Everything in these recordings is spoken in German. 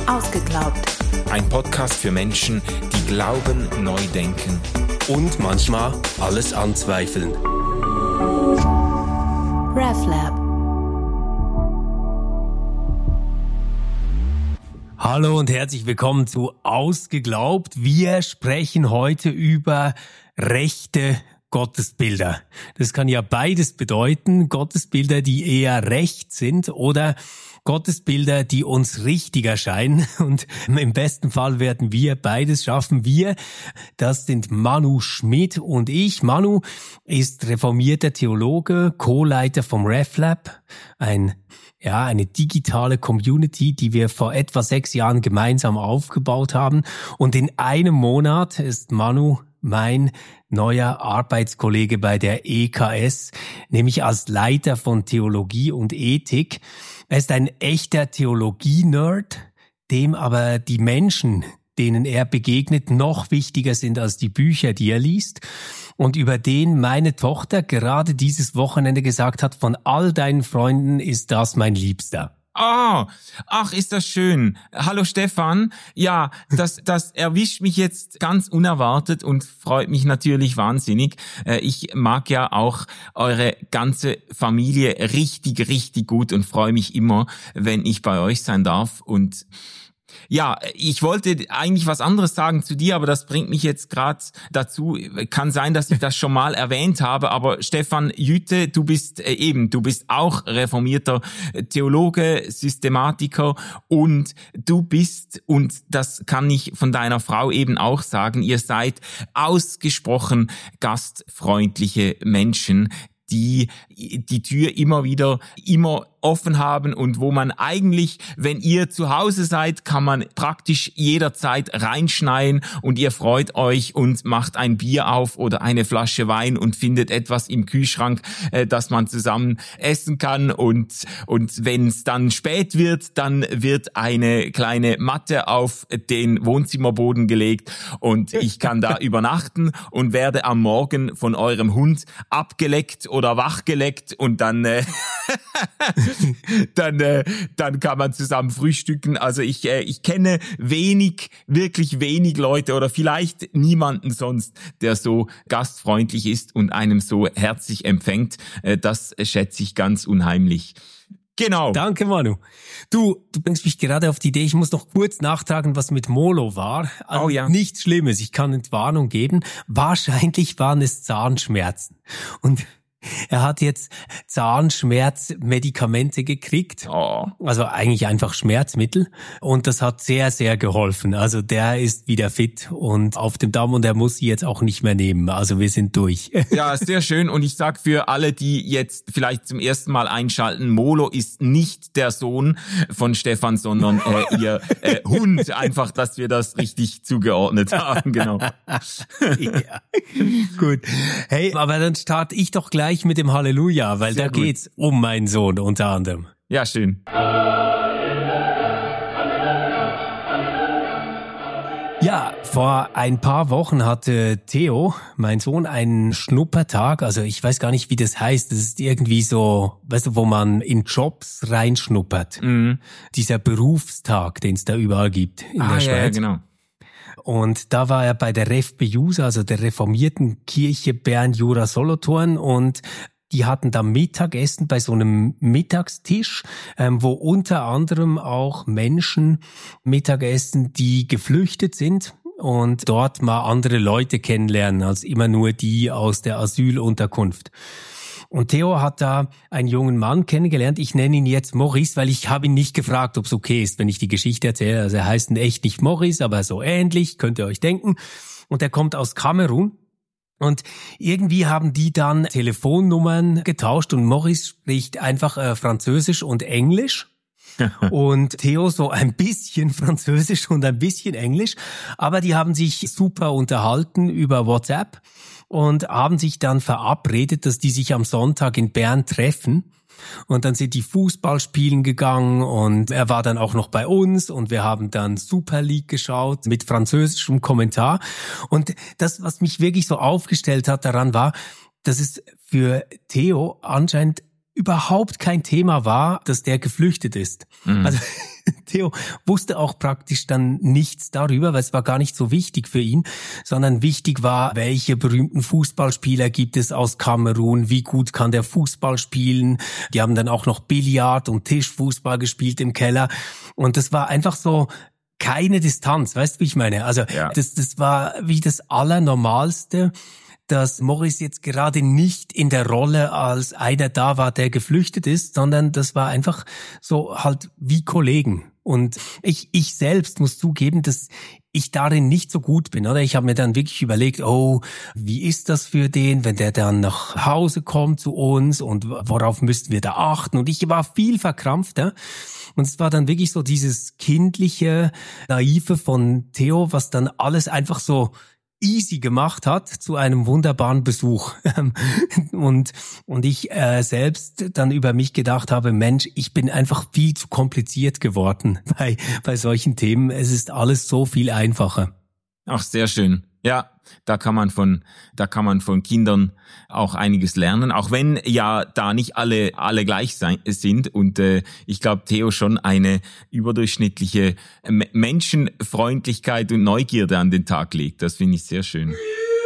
Ausgeglaubt. Ein Podcast für Menschen, die glauben, neu denken und manchmal alles anzweifeln. RefLab. Hallo und herzlich willkommen zu Ausgeglaubt. Wir sprechen heute über rechte Gottesbilder. Das kann ja beides bedeuten. Gottesbilder, die eher recht sind oder Gottesbilder, die uns richtig erscheinen. Und im besten Fall werden wir beides schaffen. Wir, das sind Manu Schmid und ich. Manu ist reformierter Theologe, Co-Leiter vom RefLab, eine digitale Community, die wir vor etwa 6 Jahren gemeinsam aufgebaut haben. Und in einem Monat ist Manu mein neuer Arbeitskollege bei der EKS, nämlich als Leiter von Theologie und Ethik. Er ist ein echter Theologie-Nerd, dem aber die Menschen, denen er begegnet, noch wichtiger sind als die Bücher, die er liest. Und über den meine Tochter gerade dieses Wochenende gesagt hat, von all deinen Freunden ist das mein Liebster. Oh, ach, ist das schön. Hallo Stefan. Ja, das erwischt mich jetzt ganz unerwartet und freut mich natürlich wahnsinnig. Ich mag ja auch eure ganze Familie richtig, richtig gut und freue mich immer, wenn ich bei euch sein darf. Und ja, ich wollte eigentlich was anderes sagen zu dir, aber das bringt mich jetzt gerade dazu. Kann sein, dass ich das schon mal erwähnt habe, aber Stefan Jütte, du bist auch reformierter Theologe, Systematiker und du bist, und das kann ich von deiner Frau eben auch sagen, ihr seid ausgesprochen gastfreundliche Menschen, die Tür immer offen haben und wo man eigentlich, wenn ihr zu Hause seid, kann man praktisch jederzeit reinschneien und ihr freut euch und macht ein Bier auf oder eine Flasche Wein und findet etwas im Kühlschrank, das man zusammen essen kann und wenn es dann spät wird, dann wird eine kleine Matte auf den Wohnzimmerboden gelegt und ich kann da übernachten und werde am Morgen von eurem Hund abgeleckt oder wachgeleckt und dann dann kann man zusammen frühstücken. Also ich kenne wirklich wenig Leute oder vielleicht niemanden sonst, der so gastfreundlich ist und einem so herzlich empfängt. Das schätze ich ganz unheimlich. Genau. Danke, Manu. Du bringst mich gerade auf die Idee, ich muss noch kurz nachtragen, was mit Molo war. Also ja. Nichts Schlimmes, ich kann Entwarnung geben. Wahrscheinlich waren es Zahnschmerzen. Und er hat jetzt Zahnschmerzmedikamente gekriegt, also eigentlich einfach Schmerzmittel und das hat sehr, sehr geholfen. Also der ist wieder fit und auf dem Damm und er muss sie jetzt auch nicht mehr nehmen. Also wir sind durch. Ja, sehr schön und ich sag für alle, die jetzt vielleicht zum ersten Mal einschalten, Molo ist nicht der Sohn von Stefan, sondern ihr Hund. Einfach, dass wir das richtig zugeordnet haben, genau. Ja. Gut. Hey, aber dann starte ich doch gleich mit dem Halleluja, weil sehr da gut. Geht's um meinen Sohn unter anderem. Ja, schön. Ja, vor ein paar Wochen hatte Theo, mein Sohn, einen Schnuppertag. Also ich weiß gar nicht, wie das heißt. Das ist irgendwie so, weißt du, wo man in Jobs reinschnuppert. Mhm. Dieser Berufstag, den es da überall gibt in der Schweiz. Ja, genau. Und da war er bei der RefBeJuSa, also der reformierten Kirche Bern-Jura-Solothurn und die hatten da Mittagessen bei so einem Mittagstisch, wo unter anderem auch Menschen Mittagessen, die geflüchtet sind und dort mal andere Leute kennenlernen als immer nur die aus der Asylunterkunft. Und Theo hat da einen jungen Mann kennengelernt. Ich nenne ihn jetzt Maurice, weil ich habe ihn nicht gefragt, ob es okay ist, wenn ich die Geschichte erzähle. Also er heißt echt nicht Maurice, aber so ähnlich, könnt ihr euch denken. Und er kommt aus Kamerun. Und irgendwie haben die dann Telefonnummern getauscht und Maurice spricht einfach Französisch und Englisch. Und Theo so ein bisschen Französisch und ein bisschen Englisch. Aber die haben sich super unterhalten über WhatsApp und haben sich dann verabredet, dass die sich am Sonntag in Bern treffen. Und dann sind die Fußball spielen gegangen und er war dann auch noch bei uns und wir haben dann Super League geschaut mit französischem Kommentar. Und das, was mich wirklich so aufgestellt hat daran war, dass es für Theo anscheinend überhaupt kein Thema war, dass der geflüchtet ist. Mhm. Also Theo wusste auch praktisch dann nichts darüber, weil es war gar nicht so wichtig für ihn, sondern wichtig war, welche berühmten Fußballspieler gibt es aus Kamerun, wie gut kann der Fußball spielen. Die haben dann auch noch Billard und Tischfußball gespielt im Keller und das war einfach so keine Distanz, weißt du, wie ich meine? Also ja. Das war wie das Allernormalste, dass Maurice jetzt gerade nicht in der Rolle als einer da war, der geflüchtet ist, sondern das war einfach so halt wie Kollegen. Und ich selbst muss zugeben, dass ich darin nicht so gut bin, oder? Ich habe mir dann wirklich überlegt, wie ist das für den, wenn der dann nach Hause kommt zu uns und worauf müssten wir da achten? Und ich war viel verkrampfter. Und es war dann wirklich so dieses kindliche, naive von Theo, was dann alles einfach so easy gemacht hat zu einem wunderbaren Besuch. Und ich selbst dann über mich gedacht habe, Mensch, ich bin einfach viel zu kompliziert geworden bei solchen Themen. Es ist alles so viel einfacher. Ach, sehr schön. Ja, da kann man von Kindern auch einiges lernen, auch wenn ja da nicht alle gleich sind und ich glaube, Theo schon eine überdurchschnittliche Menschenfreundlichkeit und Neugierde an den Tag legt. Das finde ich sehr schön.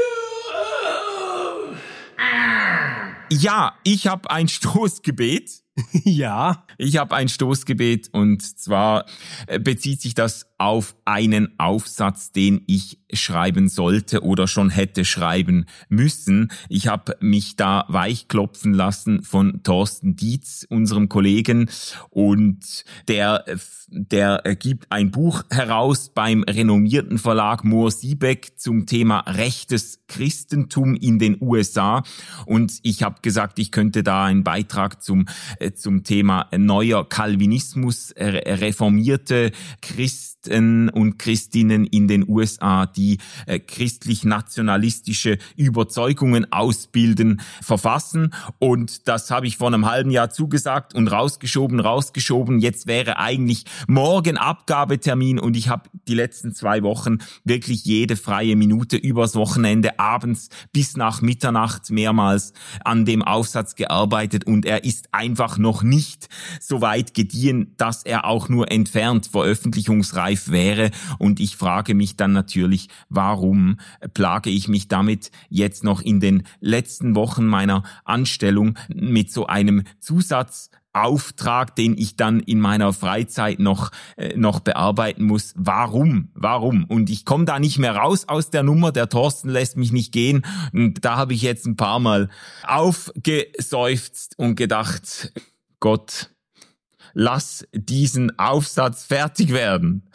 Ja, ich habe ein Stoßgebet. Ja. Ich habe ein Stoßgebet und zwar bezieht sich das auf einen Aufsatz, den ich schreiben sollte oder schon hätte schreiben müssen. Ich habe mich da weichklopfen lassen von Thorsten Dietz, unserem Kollegen, und der gibt ein Buch heraus beim renommierten Verlag Mohr-Siebeck zum Thema rechtes Christentum in den USA, und ich habe gesagt, ich könnte da einen Beitrag zum Thema neuer Calvinismus, reformierte Christen und Christinnen in den USA, die christlich-nationalistische Überzeugungen ausbilden, verfassen. Und das habe ich vor einem halben Jahr zugesagt und rausgeschoben. Jetzt wäre eigentlich morgen Abgabetermin und ich habe die letzten 2 Wochen wirklich jede freie Minute übers Wochenende, abends bis nach Mitternacht mehrmals an dem Aufsatz gearbeitet und er ist einfach noch nicht so weit gediehen, dass er auch nur entfernt veröffentlichungsreif wäre. Und ich frage mich dann natürlich, warum plage ich mich damit jetzt noch in den letzten Wochen meiner Anstellung mit so einem Zusatzauftrag, den ich dann in meiner Freizeit noch bearbeiten muss. Warum? Und ich komme da nicht mehr raus aus der Nummer. Der Thorsten lässt mich nicht gehen. Und da habe ich jetzt ein paar Mal aufgeseufzt und gedacht, Gott, lass diesen Aufsatz fertig werden.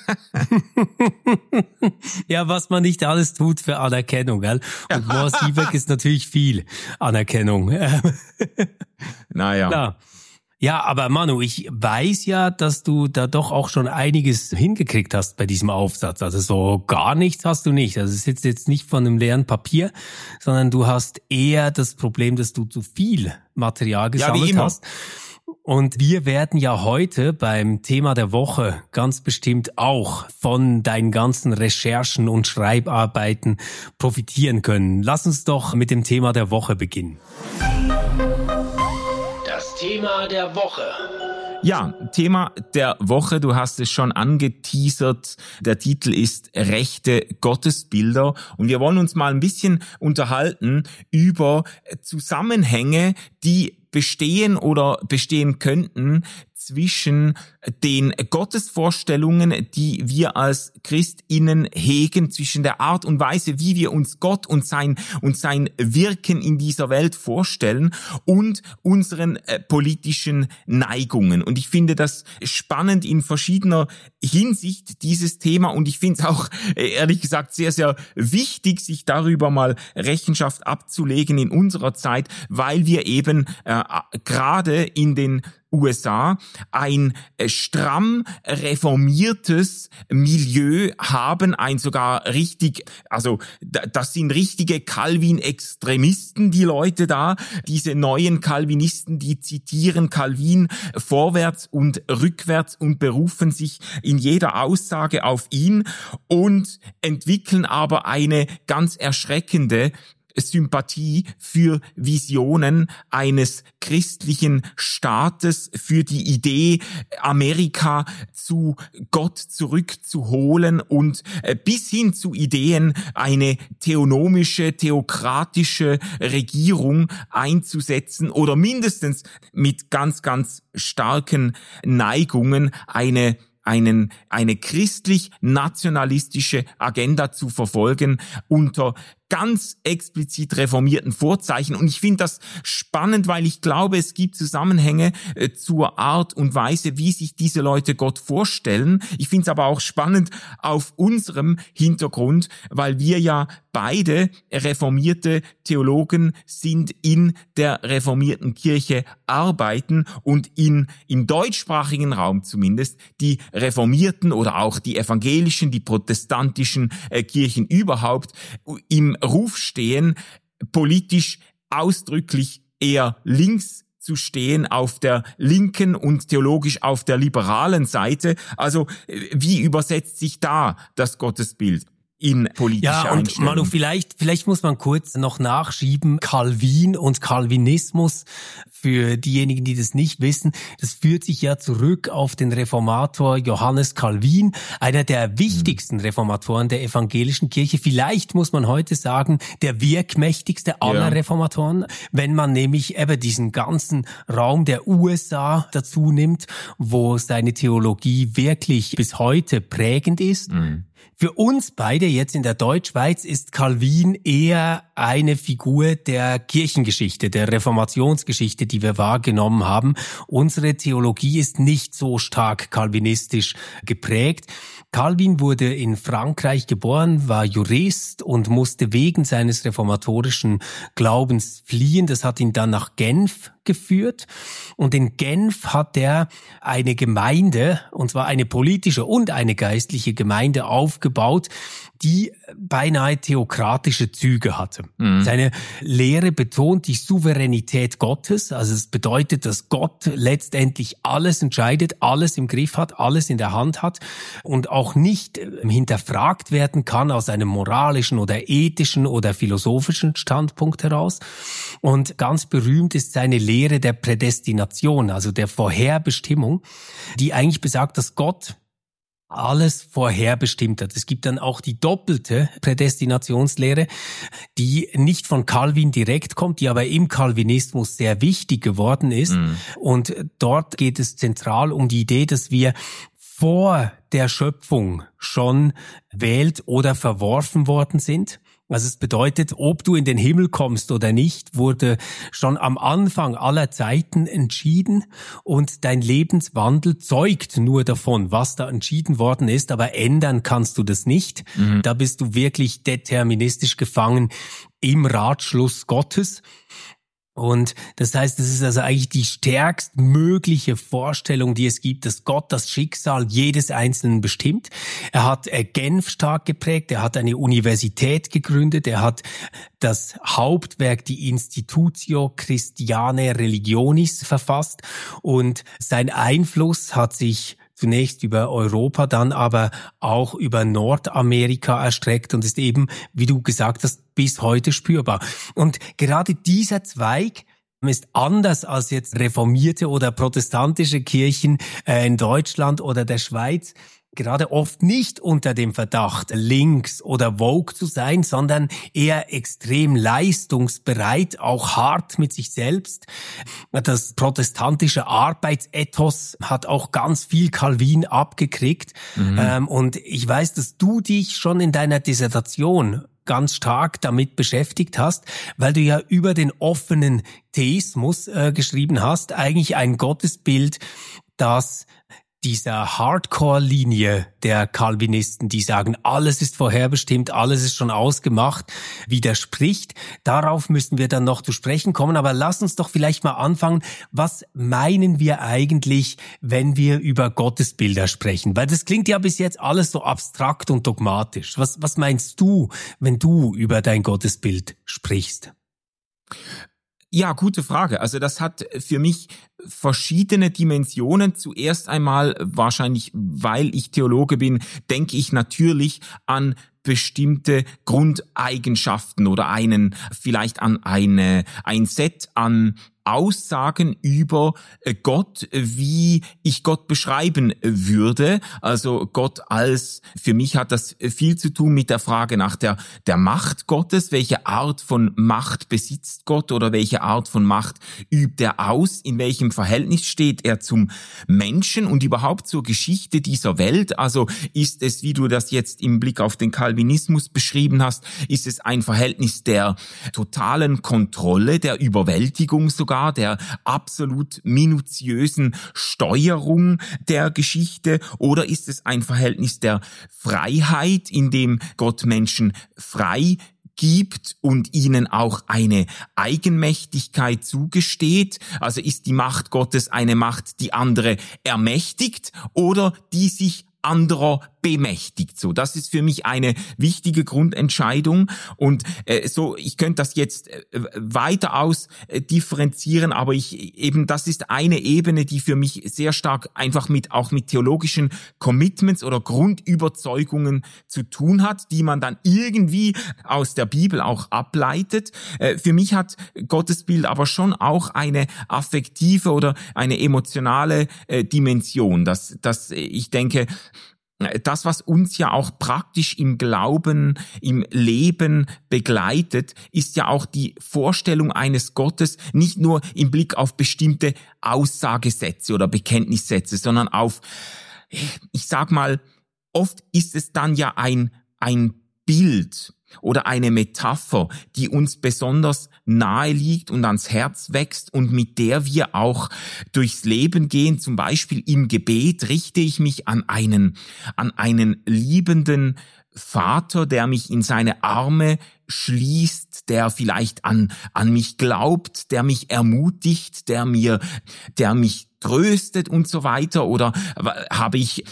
Ja, was man nicht alles tut für Anerkennung, gell? Und Mohr-Siebeck ist natürlich viel Anerkennung. Naja. Klar. Ja, aber Manu, ich weiß ja, dass du da doch auch schon einiges hingekriegt hast bei diesem Aufsatz. Also so gar nichts hast du nicht. Also es sitzt jetzt nicht von einem leeren Papier, sondern du hast eher das Problem, dass du zu viel Material gesammelt hast. Und wir werden ja heute beim Thema der Woche ganz bestimmt auch von deinen ganzen Recherchen und Schreibarbeiten profitieren können. Lass uns doch mit dem Thema der Woche beginnen. Das Thema der Woche. Ja, Thema der Woche, du hast es schon angeteasert. Der Titel ist Rechte Gottesbilder und wir wollen uns mal ein bisschen unterhalten über Zusammenhänge, die bestehen oder bestehen könnten zwischen den Gottesvorstellungen, die wir als ChristInnen hegen, zwischen der Art und Weise, wie wir uns Gott und sein Wirken in dieser Welt vorstellen und unseren politischen Neigungen. Und ich finde das spannend in verschiedener Hinsicht, dieses Thema. Und ich finde es auch, ehrlich gesagt, sehr, sehr wichtig, sich darüber mal Rechenschaft abzulegen in unserer Zeit, weil wir eben gerade in den USA ein stramm reformiertes Milieu haben, ein sogar richtig, also das sind richtige Calvin-Extremisten, die Leute da, diese neuen Calvinisten, die zitieren Calvin vorwärts und rückwärts und berufen sich in jeder Aussage auf ihn und entwickeln aber eine ganz erschreckende Sympathie für Visionen eines christlichen Staates, für die Idee, Amerika zu Gott zurückzuholen und bis hin zu Ideen, eine theonomische, theokratische Regierung einzusetzen oder mindestens mit ganz, ganz starken Neigungen eine christlich-nationalistische Agenda zu verfolgen unter ganz explizit reformierten Vorzeichen. Und ich finde das spannend, weil ich glaube, es gibt Zusammenhänge zur Art und Weise, wie sich diese Leute Gott vorstellen. Ich finde es aber auch spannend auf unserem Hintergrund, weil wir ja beide reformierte Theologen sind, in der reformierten Kirche arbeiten und im deutschsprachigen Raum zumindest die reformierten oder auch die evangelischen, die protestantischen Kirchen überhaupt im Ruf stehen, politisch ausdrücklich eher links zu stehen, auf der linken und theologisch auf der liberalen Seite. Also wie übersetzt sich da das Gottesbild in politische Einstellungen? Ja, und Manu, vielleicht muss man kurz noch nachschieben, Calvin und Calvinismus, für diejenigen, die das nicht wissen, das führt sich ja zurück auf den Reformator Johannes Calvin, einer der wichtigsten Reformatoren der evangelischen Kirche. Vielleicht muss man heute sagen, der wirkmächtigste aller Reformatoren, wenn man nämlich eben diesen ganzen Raum der USA dazu nimmt, wo seine Theologie wirklich bis heute prägend ist. Für uns beide jetzt in der Deutschschweiz ist Calvin eher eine Figur der Kirchengeschichte, der Reformationsgeschichte, die wir wahrgenommen haben. Unsere Theologie ist nicht so stark calvinistisch geprägt. Calvin wurde in Frankreich geboren, war Jurist und musste wegen seines reformatorischen Glaubens fliehen. Das hat ihn dann nach Genf geführt. Und in Genf hat er eine Gemeinde, und zwar eine politische und eine geistliche Gemeinde aufgebaut, die beinahe theokratische Züge hatte. Seine Lehre betont die Souveränität Gottes, also es bedeutet, dass Gott letztendlich alles entscheidet, alles im Griff hat, alles in der Hand hat und auch nicht hinterfragt werden kann aus einem moralischen oder ethischen oder philosophischen Standpunkt heraus. Und ganz berühmt ist seine Lehre der Prädestination, also der Vorherbestimmung, die eigentlich besagt, dass Gott alles vorherbestimmt hat. Es gibt dann auch die doppelte Prädestinationslehre, die nicht von Calvin direkt kommt, die aber im Calvinismus sehr wichtig geworden ist. Und dort geht es zentral um die Idee, dass wir vor der Schöpfung schon wählt oder verworfen worden sind. Also es bedeutet, ob du in den Himmel kommst oder nicht, wurde schon am Anfang aller Zeiten entschieden und dein Lebenswandel zeugt nur davon, was da entschieden worden ist, aber ändern kannst du das nicht. Da bist du wirklich deterministisch gefangen im Ratschluss Gottes. Und das heißt, das ist also eigentlich die stärkstmögliche Vorstellung, die es gibt, dass Gott das Schicksal jedes Einzelnen bestimmt. Er hat Genf stark geprägt, er hat eine Universität gegründet, er hat das Hauptwerk, die Institutio Christianae Religionis, verfasst und sein Einfluss hat sich zunächst über Europa, dann aber auch über Nordamerika erstreckt und ist eben, wie du gesagt hast, bis heute spürbar. Und gerade dieser Zweig ist anders als jetzt reformierte oder protestantische Kirchen in Deutschland oder der Schweiz gerade oft nicht unter dem Verdacht, links oder woke zu sein, sondern eher extrem leistungsbereit, auch hart mit sich selbst. Das protestantische Arbeitsethos hat auch ganz viel Calvin abgekriegt. Und ich weiß, dass du dich schon in deiner Dissertation ganz stark damit beschäftigt hast, weil du ja über den offenen Theismus geschrieben hast, eigentlich ein Gottesbild, das dieser Hardcore-Linie der Calvinisten, die sagen, alles ist vorherbestimmt, alles ist schon ausgemacht, widerspricht. Darauf müssen wir dann noch zu sprechen kommen. Aber lass uns doch vielleicht mal anfangen. Was meinen wir eigentlich, wenn wir über Gottesbilder sprechen? Weil das klingt ja bis jetzt alles so abstrakt und dogmatisch. Was meinst du, wenn du über dein Gottesbild sprichst? Ja, gute Frage. Also das hat für mich verschiedene Dimensionen. Zuerst einmal, wahrscheinlich weil ich Theologe bin, denke ich natürlich an bestimmte Grundeigenschaften oder vielleicht an ein Set an Aussagen über Gott, wie ich Gott beschreiben würde. Also Gott für mich hat das viel zu tun mit der Frage nach der Macht Gottes. Welche Art von Macht besitzt Gott oder welche Art von Macht übt er aus? In welchem Verhältnis steht er zum Menschen und überhaupt zur Geschichte dieser Welt? Also ist es, wie du das jetzt im Blick auf den Calvinismus beschrieben hast, ist es ein Verhältnis der totalen Kontrolle, der Überwältigung sogar, der absolut minutiösen Steuerung der Geschichte, oder ist es ein Verhältnis der Freiheit, in dem Gott Menschen frei gibt und ihnen auch eine Eigenmächtigkeit zugesteht? Also ist die Macht Gottes eine Macht, die andere ermächtigt oder die sich anderer bemächtigt? So, das ist für mich eine wichtige Grundentscheidung und ich könnte das jetzt weiter aus differenzieren, aber das ist eine Ebene, die für mich sehr stark einfach auch mit theologischen Commitments oder Grundüberzeugungen zu tun hat, die man dann irgendwie aus der Bibel auch ableitet. Für mich hat Gottesbild aber schon auch eine affektive oder eine emotionale Dimension, dass ich denke, das, was uns ja auch praktisch im Glauben, im Leben begleitet, ist ja auch die Vorstellung eines Gottes, nicht nur im Blick auf bestimmte Aussagesätze oder Bekenntnissätze, sondern auf, ich sag mal, oft ist es dann ja ein Bild oder eine Metapher, die uns besonders nahe liegt und ans Herz wächst und mit der wir auch durchs Leben gehen. Zum Beispiel im Gebet richte ich mich an einen liebenden Vater, der mich in seine Arme schließt, der vielleicht an mich glaubt, der mich ermutigt, der mich tröstet und so weiter, oder habe ich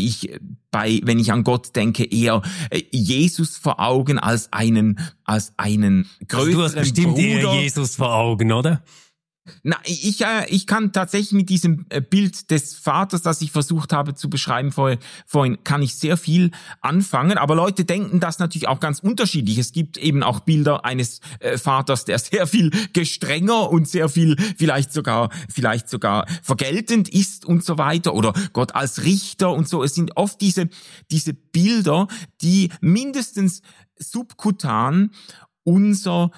wenn ich an Gott denke, eher Jesus vor Augen als einen größeren Bruder? Du hast bestimmt eher Jesus vor Augen, oder? Na, ich kann tatsächlich mit diesem Bild des Vaters, das ich versucht habe zu beschreiben vorhin, kann ich sehr viel anfangen. Aber Leute denken das natürlich auch ganz unterschiedlich. Es gibt eben auch Bilder eines Vaters, der sehr viel gestrenger und sehr viel vielleicht sogar vergeltend ist und so weiter. Oder Gott als Richter und so. Es sind oft diese Bilder, die mindestens subkutan unser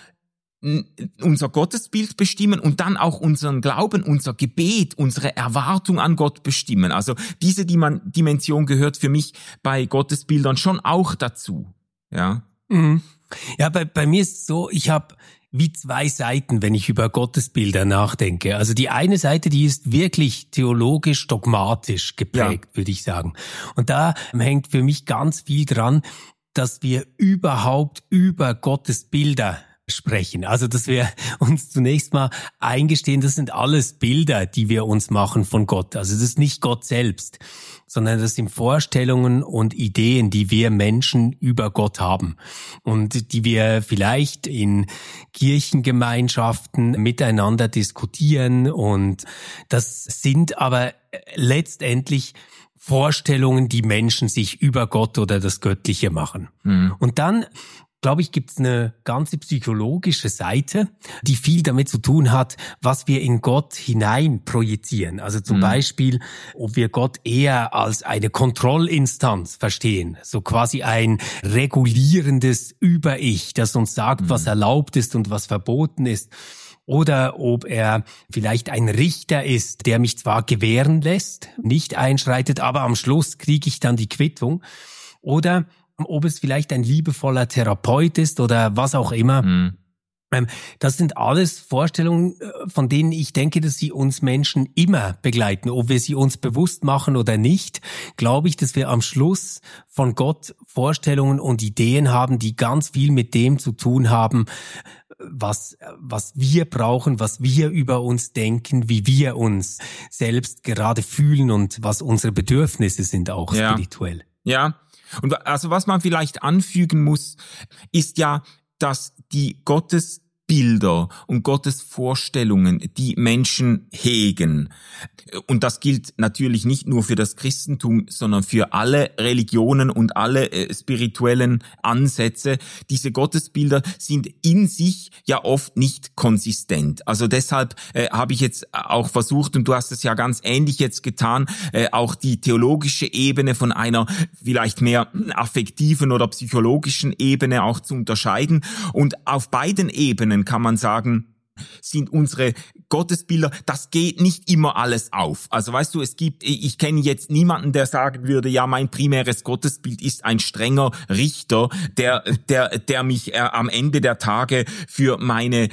Gottesbild bestimmen und dann auch unseren Glauben, unser Gebet, unsere Erwartung an Gott bestimmen. Also diese Dimension gehört für mich bei Gottesbildern schon auch dazu. Ja, ja, bei mir ist es so, ich habe wie zwei Seiten, wenn ich über Gottesbilder nachdenke. Also die eine Seite, die ist wirklich theologisch, dogmatisch geprägt, würde ich sagen. Und da hängt für mich ganz viel dran, dass wir überhaupt über Gottesbilder sprechen. Also, dass wir uns zunächst mal eingestehen, das sind alles Bilder, die wir uns machen von Gott. Also, das ist nicht Gott selbst, sondern das sind Vorstellungen und Ideen, die wir Menschen über Gott haben und die wir vielleicht in Kirchengemeinschaften miteinander diskutieren. Und das sind aber letztendlich Vorstellungen, die Menschen sich über Gott oder das Göttliche machen. Und dann, glaube ich, gibt es eine ganze psychologische Seite, die viel damit zu tun hat, was wir in Gott hinein projizieren. Also zum Beispiel, ob wir Gott eher als eine Kontrollinstanz verstehen, so quasi ein regulierendes Über-Ich, das uns sagt, was erlaubt ist und was verboten ist. Oder ob er vielleicht ein Richter ist, der mich zwar gewähren lässt, nicht einschreitet, aber am Schluss kriege ich dann die Quittung. Oder ob es vielleicht ein liebevoller Therapeut ist oder was auch immer. Das sind alles Vorstellungen, von denen ich denke, dass sie uns Menschen immer begleiten. Ob wir sie uns bewusst machen oder nicht, glaube ich, dass wir am Schluss von Gott Vorstellungen und Ideen haben, die ganz viel mit dem zu tun haben, was wir brauchen, was wir über uns denken, wie wir uns selbst gerade fühlen und was unsere Bedürfnisse sind auch spirituell. Ja. Und also was man vielleicht anfügen muss, ist ja, dass die Gottesbilder Bilder und Gottes Vorstellungen, die Menschen hegen. Und das gilt natürlich nicht nur für das Christentum, sondern für alle Religionen und alle spirituellen Ansätze. Diese Gottesbilder sind in sich ja oft nicht konsistent. Also deshalb habe ich jetzt auch versucht, und du hast es ja ganz ähnlich jetzt getan, auch die theologische Ebene von einer vielleicht mehr affektiven oder psychologischen Ebene auch zu unterscheiden. Und auf beiden Ebenen kann man sagen, sind unsere Gottesbilder, das geht nicht immer alles auf. Also weißt du, ich kenne jetzt niemanden, der sagen würde, ja, mein primäres Gottesbild ist ein strenger Richter, der mich am Ende der Tage für meine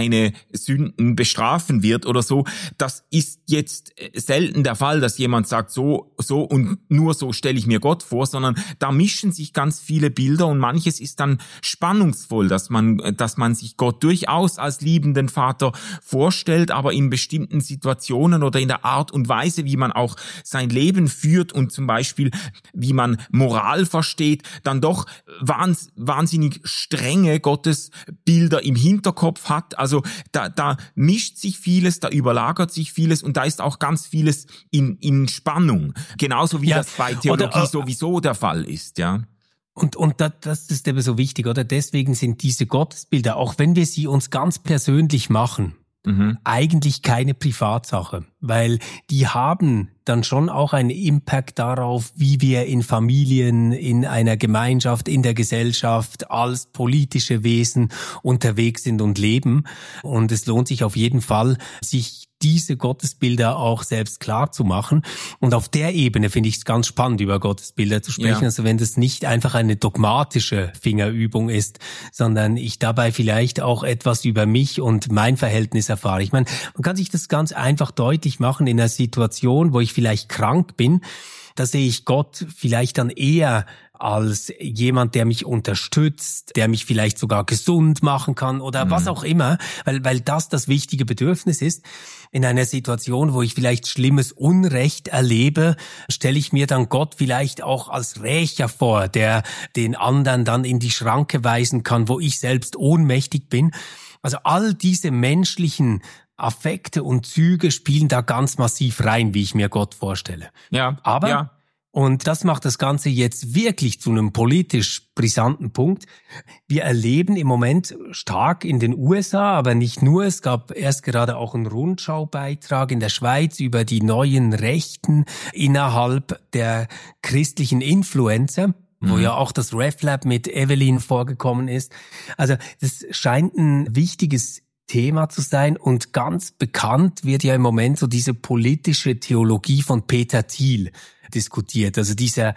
Sünden bestrafen wird oder so. Das ist jetzt selten der Fall, dass jemand sagt, so und nur so stelle ich mir Gott vor, sondern da mischen sich ganz viele Bilder und manches ist dann spannungsvoll, dass man sich Gott durchaus als liebenden Vater vorstellt, aber in bestimmten Situationen oder in der Art und Weise, wie man auch sein Leben führt und zum Beispiel, wie man Moral versteht, dann doch wahnsinnig strenge Gottesbilder im Hinterkopf hat. Also da mischt sich vieles, da überlagert sich vieles und da ist auch ganz vieles in Spannung. Genauso wie das bei Theologie sowieso der Fall ist, ja. Und das ist eben so wichtig, oder? Deswegen sind diese Gottesbilder, auch wenn wir sie uns ganz persönlich machen, eigentlich keine Privatsache, weil die haben dann schon auch einen Impact darauf, wie wir in Familien, in einer Gemeinschaft, in der Gesellschaft als politische Wesen unterwegs sind und leben. Und es lohnt sich auf jeden Fall, sich diese Gottesbilder auch selbst klar zu machen. Und auf der Ebene finde ich es ganz spannend, über Gottesbilder zu sprechen. Ja. Also wenn das nicht einfach eine dogmatische Fingerübung ist, sondern ich dabei vielleicht auch etwas über mich und mein Verhältnis erfahre. Ich meine, man kann sich das ganz einfach deutlich machen in einer Situation, wo ich vielleicht krank bin. Da sehe ich Gott vielleicht dann eher als jemand, der mich unterstützt, der mich vielleicht sogar gesund machen kann oder was auch immer, weil das wichtige Bedürfnis ist. In einer Situation, wo ich vielleicht schlimmes Unrecht erlebe, stelle ich mir dann Gott vielleicht auch als Rächer vor, der den anderen dann in die Schranke weisen kann, wo ich selbst ohnmächtig bin. Also all diese menschlichen Affekte und Züge spielen da ganz massiv rein, wie ich mir Gott vorstelle. Ja, aber ja. Und das macht das Ganze jetzt wirklich zu einem politisch brisanten Punkt. Wir erleben im Moment stark in den USA, aber nicht nur. Es gab erst gerade auch einen Rundschaubeitrag in der Schweiz über die neuen Rechten innerhalb der christlichen Influencer, wo ja auch das RefLab mit Evelyn vorgekommen ist. Also das scheint ein wichtiges Thema zu sein und ganz bekannt wird ja im Moment so diese politische Theologie von Peter Thiel diskutiert. Also dieser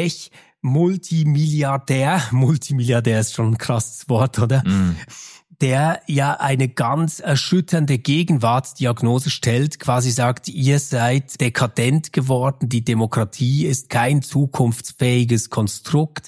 Multimilliardär ist schon ein krasses Wort, oder? Der ja eine ganz erschütternde Gegenwartsdiagnose stellt, quasi sagt, ihr seid dekadent geworden, die Demokratie ist kein zukunftsfähiges Konstrukt.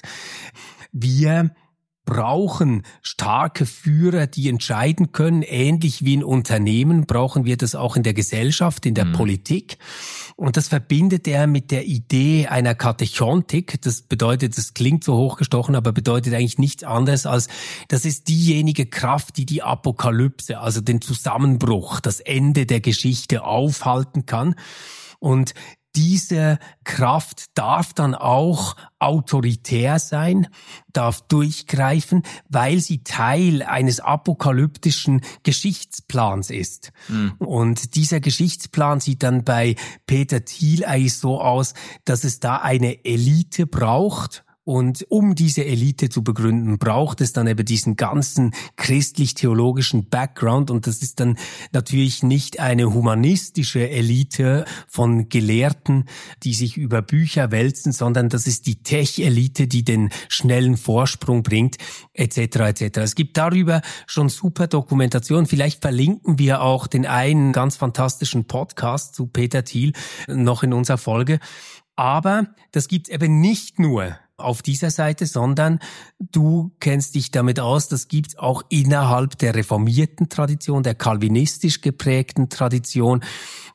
Wir brauchen starke Führer, die entscheiden können. Ähnlich wie in Unternehmen brauchen wir das auch in der Gesellschaft, in der Politik. Und das verbindet er mit der Idee einer Katechontik. Das bedeutet, das klingt so hochgestochen, aber bedeutet eigentlich nichts anderes als, das ist diejenige Kraft, die die Apokalypse, also den Zusammenbruch, das Ende der Geschichte aufhalten kann. Und diese Kraft darf dann auch autoritär sein, darf durchgreifen, weil sie Teil eines apokalyptischen Geschichtsplans ist. Und dieser Geschichtsplan sieht dann bei Peter Thiel eigentlich so aus, dass es da eine Elite braucht. Und um diese Elite zu begründen, braucht es dann eben diesen ganzen christlich-theologischen Background. Und das ist dann natürlich nicht eine humanistische Elite von Gelehrten, die sich über Bücher wälzen, sondern das ist die Tech-Elite, die den schnellen Vorsprung bringt, etc. etc. Es gibt darüber schon super Dokumentation. Vielleicht verlinken wir auch den einen ganz fantastischen Podcast zu Peter Thiel noch in unserer Folge. Aber das gibt's eben nicht nur auf dieser Seite, sondern du kennst dich damit aus, das gibt's auch innerhalb der reformierten Tradition, der kalvinistisch geprägten Tradition.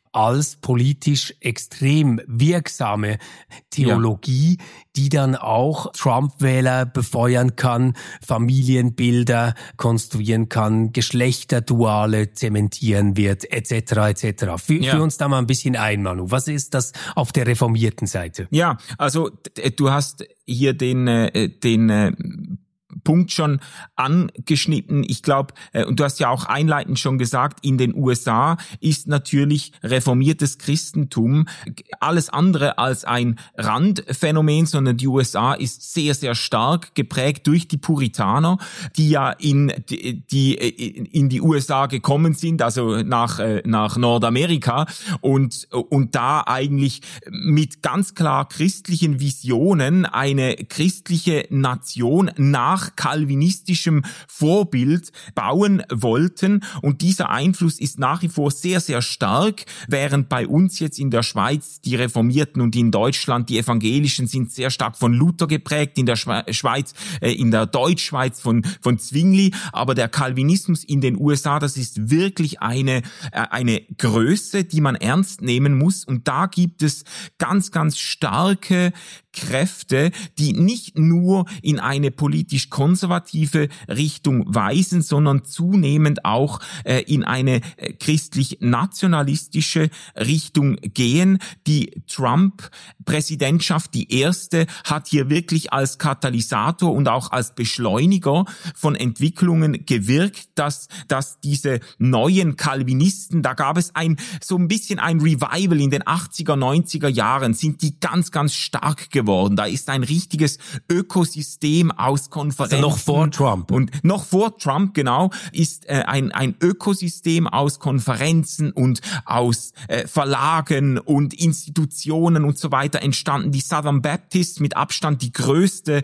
als politisch extrem wirksame Theologie, die dann auch Trump-Wähler befeuern kann, Familienbilder konstruieren kann, Geschlechterduale zementieren wird, etc. etc. Führ uns da mal ein bisschen ein, Manu. Was ist das auf der reformierten Seite? Ja, also du hast hier den Punkt schon angeschnitten. Ich glaube, und du hast ja auch einleitend schon gesagt, in den USA ist natürlich reformiertes Christentum alles andere als ein Randphänomen, sondern die USA ist sehr, sehr stark geprägt durch die Puritaner, die ja in die USA gekommen sind, also nach Nordamerika und da eigentlich mit ganz klar christlichen Visionen eine christliche Nation nach kalvinistischem Vorbild bauen wollten. Und dieser Einfluss ist nach wie vor sehr, sehr stark, während bei uns jetzt in der Schweiz die Reformierten und in Deutschland die Evangelischen sind sehr stark von Luther geprägt, in der Schweiz, in der Deutschschweiz von Zwingli. Aber der Calvinismus in den USA, das ist wirklich eine Größe, die man ernst nehmen muss. Und da gibt es ganz, ganz starke Kräfte, die nicht nur in eine politisch konservative Richtung weisen, sondern zunehmend auch in eine christlich-nationalistische Richtung gehen. Die Trump-Präsidentschaft, die erste, hat hier wirklich als Katalysator und auch als Beschleuniger von Entwicklungen gewirkt, dass diese neuen Calvinisten, da gab es so ein bisschen ein Revival in den 80er, 90er Jahren, sind die ganz, ganz stark geworden. Da ist ein richtiges Ökosystem aus Konferenzen. Also noch vor Trump. Und noch vor Trump, genau, ist ein Ökosystem aus Konferenzen und aus Verlagen und Institutionen und so weiter entstanden. Die Southern Baptists, mit Abstand die größte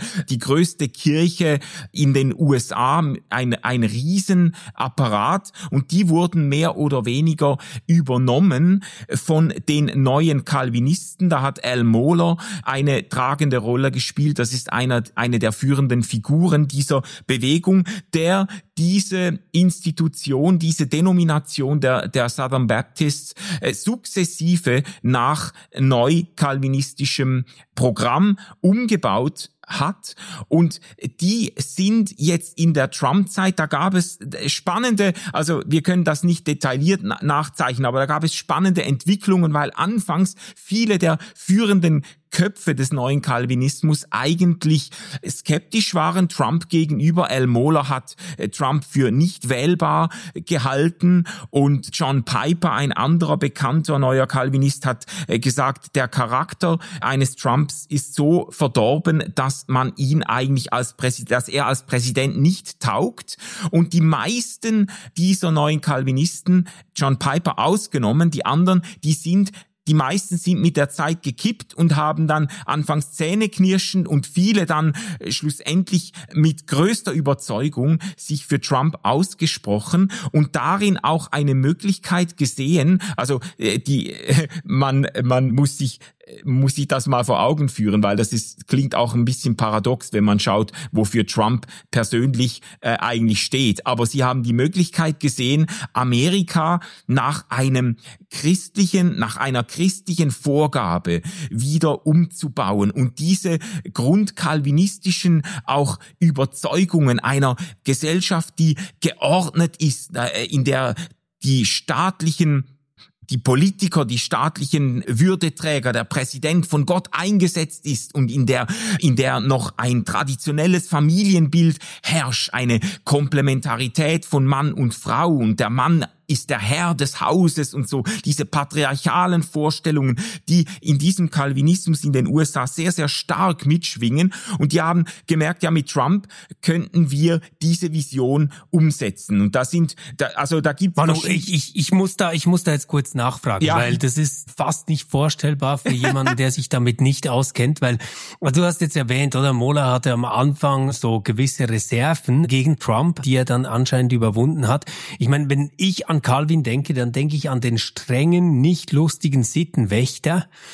Kirche in den USA, ein Riesenapparat, und die wurden mehr oder weniger übernommen von den neuen Calvinisten. Da hat Al Mohler eine tragende Rolle gespielt. Das ist eine der führenden Figuren dieser Bewegung, der diese Institution, diese Denomination der Southern Baptists sukzessive nach neukalvinistischem Programm umgebaut hat. Und die sind jetzt in der Trump-Zeit, da gab es spannende, also wir können das nicht detailliert nachzeichnen, aber da gab es spannende Entwicklungen, weil anfangs viele der führenden Köpfe des neuen Calvinismus eigentlich skeptisch waren Trump gegenüber. Al Mohler hat Trump für nicht wählbar gehalten und John Piper, ein anderer bekannter neuer Calvinist, hat gesagt, der Charakter eines Trumps ist so verdorben, dass man ihn eigentlich dass er als Präsident nicht taugt. Und die meisten dieser neuen Calvinisten, John Piper ausgenommen, die meisten sind mit der Zeit gekippt und haben dann anfangs zähneknirschend und viele dann schlussendlich mit größter Überzeugung sich für Trump ausgesprochen und darin auch eine Möglichkeit gesehen, also man muss sich das mal vor Augen führen, weil klingt auch ein bisschen paradox, wenn man schaut, wofür Trump persönlich eigentlich steht. Aber sie haben die Möglichkeit gesehen, Amerika nach einer christlichen Vorgabe wieder umzubauen und diese grundkalvinistischen auch Überzeugungen einer Gesellschaft, die geordnet ist, in der die Politiker, die staatlichen Würdeträger, der Präsident von Gott eingesetzt ist und in der noch ein traditionelles Familienbild herrscht, eine Komplementarität von Mann und Frau und der Mann ist der Herr des Hauses und so, diese patriarchalen Vorstellungen, die in diesem Calvinismus in den USA sehr, sehr stark mitschwingen. Und die haben gemerkt, ja, mit Trump könnten wir diese Vision umsetzen. Und da gibt Manu, ich muss da jetzt kurz nachfragen, ja, weil das ist fast nicht vorstellbar für jemanden, der sich damit nicht auskennt, weil du hast jetzt erwähnt, oder? Mohler hatte am Anfang so gewisse Reserven gegen Trump, die er dann anscheinend überwunden hat. Ich meine, wenn ich an Calvin denke, dann denke ich an den strengen, nicht lustigen Sittenwächter,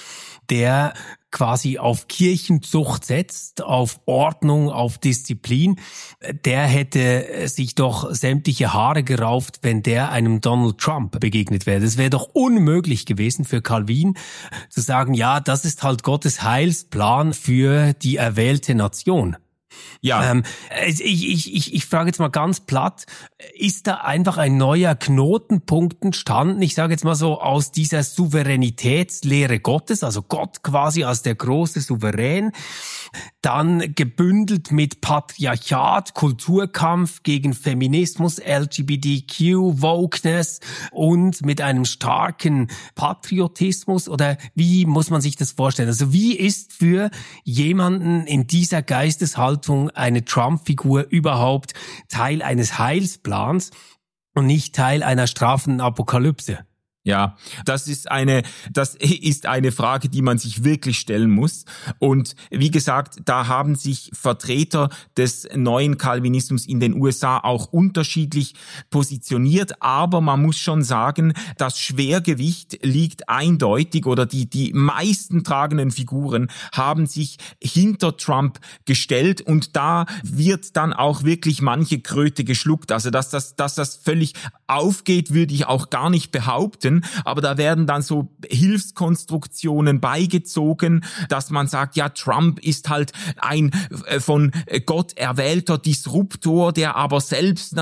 der quasi auf Kirchenzucht setzt, auf Ordnung, auf Disziplin, der hätte sich doch sämtliche Haare gerauft, wenn der einem Donald Trump begegnet wäre. Das wäre doch unmöglich gewesen für Calvin zu sagen, ja, das ist halt Gottes Heilsplan für die erwählte Nation. Ja. Ich frage jetzt mal ganz platt, ist da einfach ein neuer Knotenpunkt entstanden? Ich sage jetzt mal so, aus dieser Souveränitätslehre Gottes, also Gott quasi als der große Souverän, dann gebündelt mit Patriarchat, Kulturkampf gegen Feminismus, LGBTQ, Wokeness und mit einem starken Patriotismus, oder wie muss man sich das vorstellen? Also wie ist für jemanden in dieser Geisteshaltung eine Trump-Figur überhaupt Teil eines Heilsplans und nicht Teil einer strafenden Apokalypse? Ja, das ist eine Frage, die man sich wirklich stellen muss. Und wie gesagt, da haben sich Vertreter des neuen Calvinismus in den USA auch unterschiedlich positioniert. Aber man muss schon sagen, das Schwergewicht liegt eindeutig, oder die meisten tragenden Figuren haben sich hinter Trump gestellt, und da wird dann auch wirklich manche Kröte geschluckt. Also dass das völlig aufgeht, würde ich auch gar nicht behaupten. Aber da werden dann so Hilfskonstruktionen beigezogen, dass man sagt, ja, Trump ist halt ein von Gott erwählter Disruptor, der aber selbst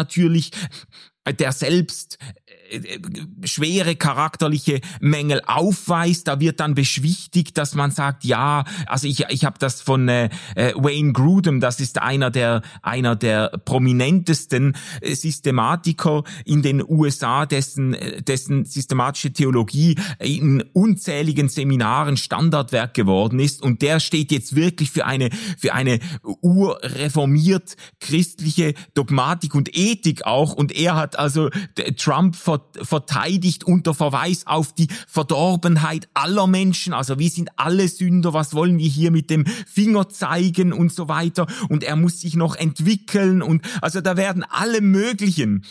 schwere charakterliche Mängel aufweist. Da wird dann beschwichtigt, dass man sagt, ja, also ich habe das von Wayne Grudem, das ist einer der prominentesten Systematiker in den USA, dessen systematische Theologie in unzähligen Seminaren Standardwerk geworden ist, und der steht jetzt wirklich für eine urreformiert christliche Dogmatik und Ethik auch, und er hat also Trump verteidigt unter Verweis auf die Verdorbenheit aller Menschen. Also wir sind alle Sünder, was wollen wir hier mit dem Finger zeigen und so weiter. Und er muss sich noch entwickeln, und also da werden alle möglichen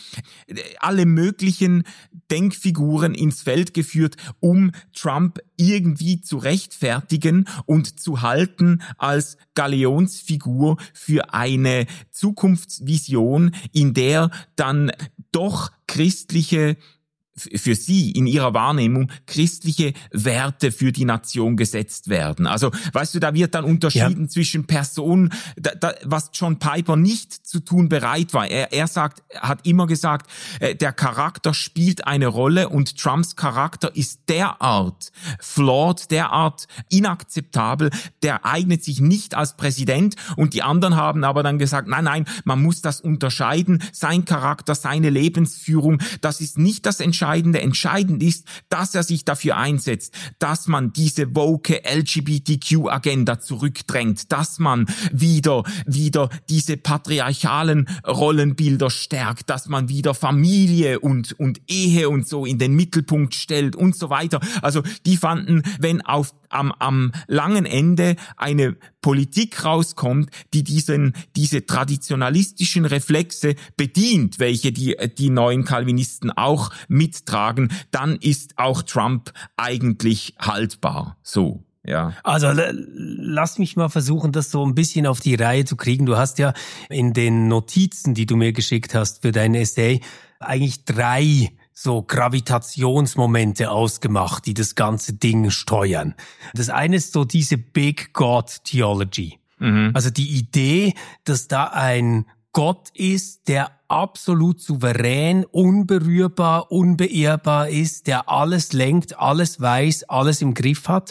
Denkfiguren ins Feld geführt, um Trump irgendwie zu rechtfertigen und zu halten als Galionsfigur für eine Zukunftsvision, in der dann doch für sie in ihrer Wahrnehmung christliche Werte für die Nation gesetzt werden. Also, weißt du, da wird dann unterschieden zwischen Personen, was John Piper nicht zu tun bereit war. Er hat immer gesagt, der Charakter spielt eine Rolle, und Trumps Charakter ist derart flawed, derart inakzeptabel, der eignet sich nicht als Präsident, und die anderen haben aber dann gesagt, nein, man muss das unterscheiden, sein Charakter, seine Lebensführung, das ist nicht das Entscheidende. Entscheidend ist, dass er sich dafür einsetzt, dass man diese woke LGBTQ-Agenda zurückdrängt, dass man wieder diese patriarchalen Rollenbilder stärkt, dass man wieder Familie und Ehe und so in den Mittelpunkt stellt und so weiter. Also die fanden, wenn am langen Ende eine Politik rauskommt, die diese traditionalistischen Reflexe bedient, welche die neuen Calvinisten auch mittragen, dann ist auch Trump eigentlich haltbar. So. Ja. Also lass mich mal versuchen, das so ein bisschen auf die Reihe zu kriegen. Du hast ja in den Notizen, die du mir geschickt hast für dein Essay, eigentlich 3 so Gravitationsmomente ausgemacht, die das ganze Ding steuern. Das eine ist so diese Big God Theology. Mhm. Also die Idee, dass da ein Gott ist, der absolut souverän, unberührbar, unbeirrbar ist, der alles lenkt, alles weiß, alles im Griff hat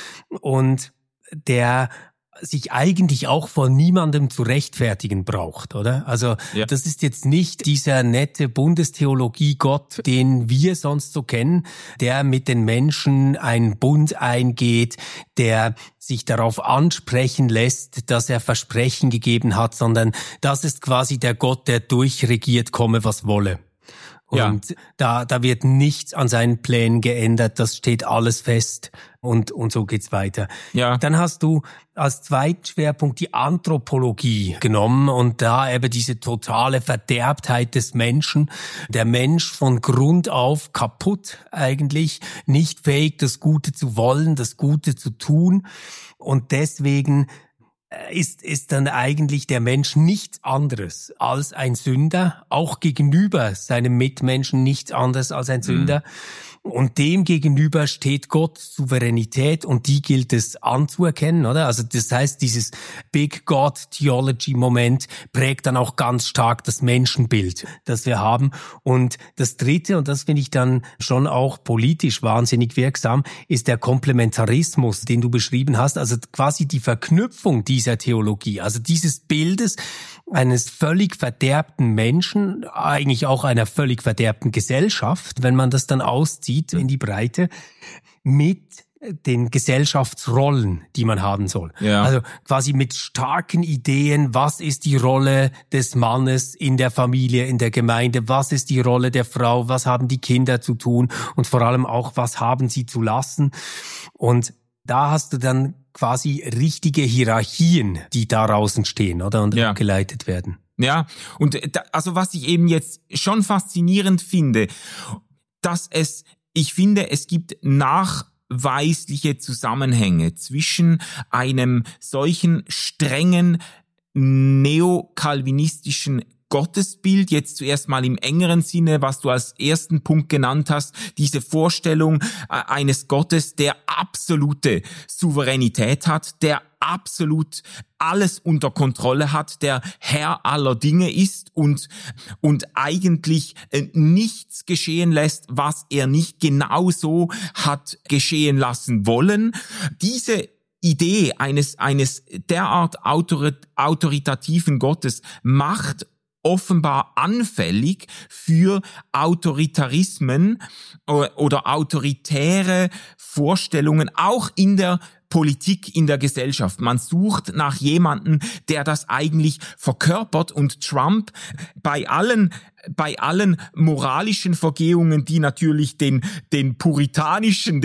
und der sich eigentlich auch vor niemandem zu rechtfertigen braucht, oder? Also Das ist jetzt nicht dieser nette Bundestheologie-Gott, den wir sonst so kennen, der mit den Menschen einen Bund eingeht, der sich darauf ansprechen lässt, dass er Versprechen gegeben hat, sondern das ist quasi der Gott, der durchregiert, komme was wolle. Und da wird nichts an seinen Plänen geändert, das steht alles fest und so geht's weiter. Ja. Dann hast du als zweiten Schwerpunkt die Anthropologie genommen und da eben diese totale Verderbtheit des Menschen. Der Mensch von Grund auf kaputt eigentlich, nicht fähig, das Gute zu wollen, das Gute zu tun und deswegen ist dann eigentlich der Mensch nichts anderes als ein Sünder, auch gegenüber seinem Mitmenschen nichts anderes als ein Sünder. Und dem gegenüber steht Gottes Souveränität und die gilt es anzuerkennen, oder? Also das heißt, dieses Big God Theology Moment prägt dann auch ganz stark das Menschenbild, das wir haben. Und das Dritte, und das finde ich dann schon auch politisch wahnsinnig wirksam, ist der Komplementarismus, den du beschrieben hast, also quasi die Verknüpfung dieser Theologie, also dieses Bildes eines völlig verderbten Menschen, eigentlich auch einer völlig verderbten Gesellschaft, wenn man das dann auszieht in die Breite, mit den Gesellschaftsrollen, die man haben soll. Ja. Also quasi mit starken Ideen, was ist die Rolle des Mannes in der Familie, in der Gemeinde, was ist die Rolle der Frau, was haben die Kinder zu tun und vor allem auch, was haben sie zu lassen. Und da hast du dann quasi richtige Hierarchien, die daraus entstehen, oder? Und abgeleitet werden. Ja, und also was ich eben jetzt schon faszinierend finde, ich finde, es gibt nachweisliche Zusammenhänge zwischen einem solchen strengen neokalvinistischen Gottesbild, jetzt zuerst mal im engeren Sinne, was du als ersten Punkt genannt hast, diese Vorstellung eines Gottes, der absolute Souveränität hat, der absolut alles unter Kontrolle hat, der Herr aller Dinge ist und eigentlich nichts geschehen lässt, was er nicht genauso hat geschehen lassen wollen. Diese Idee eines derart autoritativen Gottes macht offenbar anfällig für Autoritarismen oder autoritäre Vorstellungen, auch in der Politik, in der Gesellschaft. Man sucht nach jemandem, der das eigentlich verkörpert, und Trump bei allen moralischen Vergehungen, die natürlich der kalvinistischen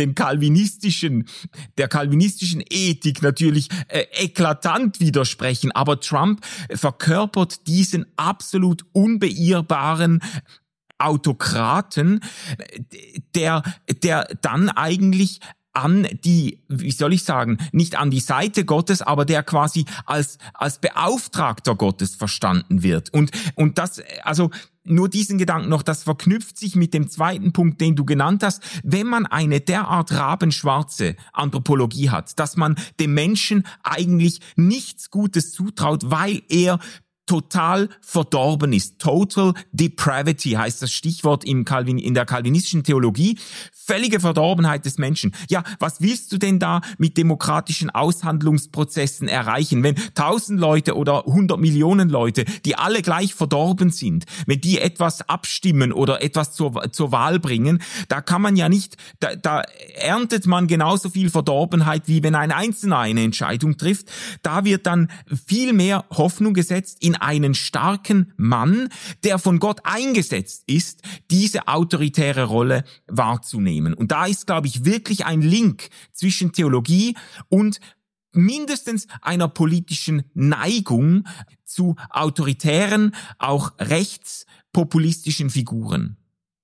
Ethik natürlich eklatant widersprechen, aber Trump verkörpert diesen absolut unbeirrbaren Autokraten, der dann eigentlich an die, wie soll ich sagen, nicht an die Seite Gottes, aber der quasi als Beauftragter Gottes verstanden wird. Und das, also nur diesen Gedanken noch, das verknüpft sich mit dem zweiten Punkt, den du genannt hast. Wenn man eine derart rabenschwarze Anthropologie hat, dass man dem Menschen eigentlich nichts Gutes zutraut, weil er total verdorben ist. Total Depravity heißt das Stichwort in der kalvinistischen Theologie. Völlige Verdorbenheit des Menschen. Ja, was willst du denn da mit demokratischen Aushandlungsprozessen erreichen, wenn 1000 Leute oder 100 Millionen Leute, die alle gleich verdorben sind, wenn die etwas abstimmen oder etwas zur Wahl bringen, da kann man ja nicht, da erntet man genauso viel Verdorbenheit, wie wenn ein Einzelner eine Entscheidung trifft. Da wird dann viel mehr Hoffnung gesetzt in einen starken Mann, der von Gott eingesetzt ist, diese autoritäre Rolle wahrzunehmen. Und da ist, glaube ich, wirklich ein Link zwischen Theologie und mindestens einer politischen Neigung zu autoritären, auch rechtspopulistischen Figuren.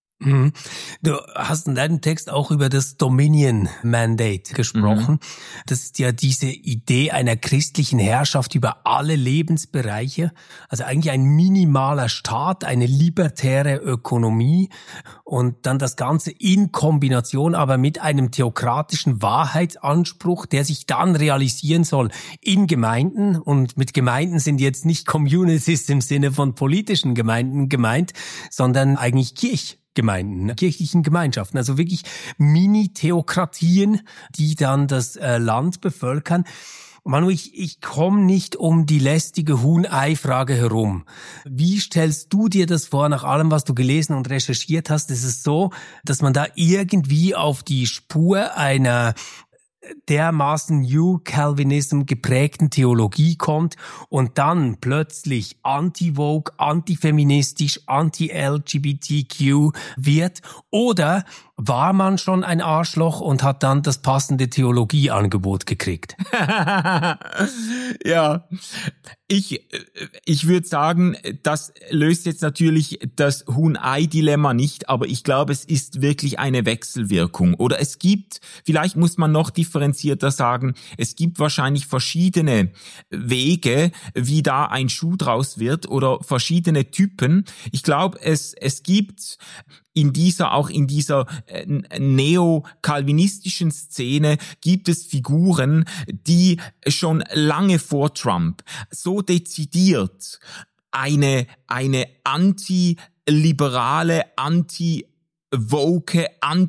Du hast in deinem Text auch über das Dominion Mandate gesprochen. Das ist ja diese Idee einer christlichen Herrschaft über alle Lebensbereiche. Also eigentlich ein minimaler Staat, eine libertäre Ökonomie und dann das Ganze in Kombination aber mit einem theokratischen Wahrheitsanspruch, der sich dann realisieren soll in Gemeinden. Und mit Gemeinden sind jetzt nicht Communities im Sinne von politischen Gemeinden gemeint, sondern eigentlich Kirchgemeinden, kirchlichen Gemeinschaften, also wirklich Mini-Theokratien, die dann das Land bevölkern. Manu, ich komme nicht um die lästige Huhn-Ei-Frage herum. Wie stellst du dir das vor, nach allem, was du gelesen und recherchiert hast? Ist es so, dass man da irgendwie auf die Spur einer dermaßen New Calvinism geprägten Theologie kommt und dann plötzlich anti-woke, antifeministisch, anti-LGBTQ wird? Oder war man schon ein Arschloch und hat dann das passende Theologieangebot gekriegt? Ja, ich würde sagen, das löst jetzt natürlich das Huhn-Ei-Dilemma nicht, aber ich glaube, es ist wirklich eine Wechselwirkung. Oder es gibt, vielleicht muss man noch differenzierter sagen, es gibt wahrscheinlich verschiedene Wege, wie da ein Schuh draus wird oder verschiedene Typen. Ich glaube, es gibt in dieser neo-kalvinistischen Szene gibt es Figuren, die schon lange vor Trump so dezidiert eine anti-liberale, anti-woke,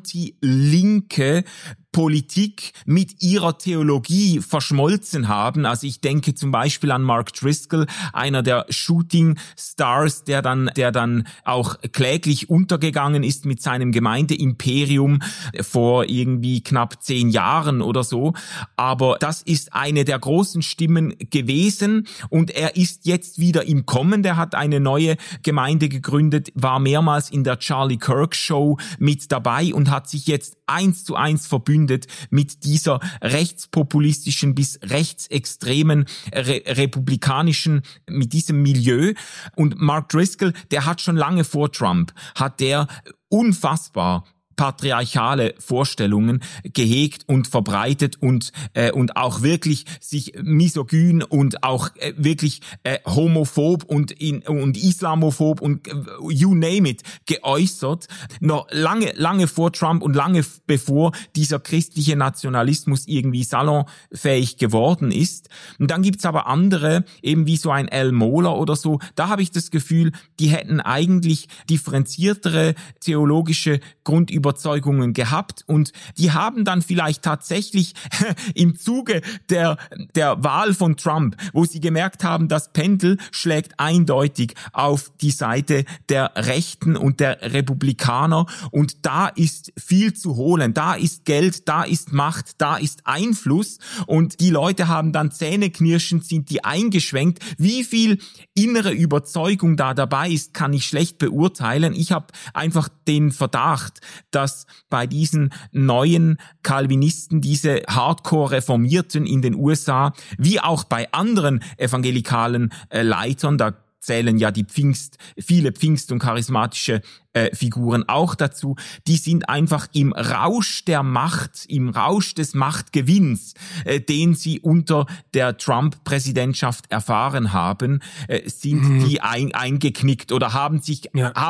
anti-linke Politik mit ihrer Theologie verschmolzen haben. Also ich denke zum Beispiel an Mark Driscoll, einer der Shooting Stars, der dann auch kläglich untergegangen ist mit seinem Gemeindeimperium vor irgendwie knapp 10 Jahren oder so. Aber das ist eine der großen Stimmen gewesen und er ist jetzt wieder im Kommen. Der hat eine neue Gemeinde gegründet, war mehrmals in der Charlie Kirk Show mit dabei und hat sich jetzt 1:1 verbündet mit dieser rechtspopulistischen bis rechtsextremen republikanischen, mit diesem Milieu. Und Mark Driscoll, der hat schon lange vor Trump, hat der unfassbar patriarchale Vorstellungen gehegt und verbreitet und auch wirklich sich misogyn und auch wirklich homophob und islamophob und you name it geäußert, noch lange vor Trump und lange bevor dieser christliche Nationalismus irgendwie salonfähig geworden ist. Und dann gibt's aber andere, eben wie so ein Al Mohler oder so, da habe ich das Gefühl, die hätten eigentlich differenziertere theologische Grundüberzeugungen gehabt und die haben dann vielleicht tatsächlich im Zuge der Wahl von Trump, wo sie gemerkt haben, das Pendel schlägt eindeutig auf die Seite der Rechten und der Republikaner und da ist viel zu holen, da ist Geld, da ist Macht, da ist Einfluss und die Leute haben dann zähneknirschend, sind die eingeschwenkt. Wie viel innere Überzeugung da dabei ist, kann ich schlecht beurteilen. Ich habe einfach den Verdacht, dass bei diesen neuen Calvinisten, diese Hardcore-Reformierten in den USA, wie auch bei anderen evangelikalen Leitern, da zählen ja viele Pfingst- und charismatische Figuren auch dazu, die sind einfach im Rausch der Macht, im Rausch des Machtgewinns, den sie unter der Trump-Präsidentschaft erfahren haben, sind die eingeknickt oder haben sich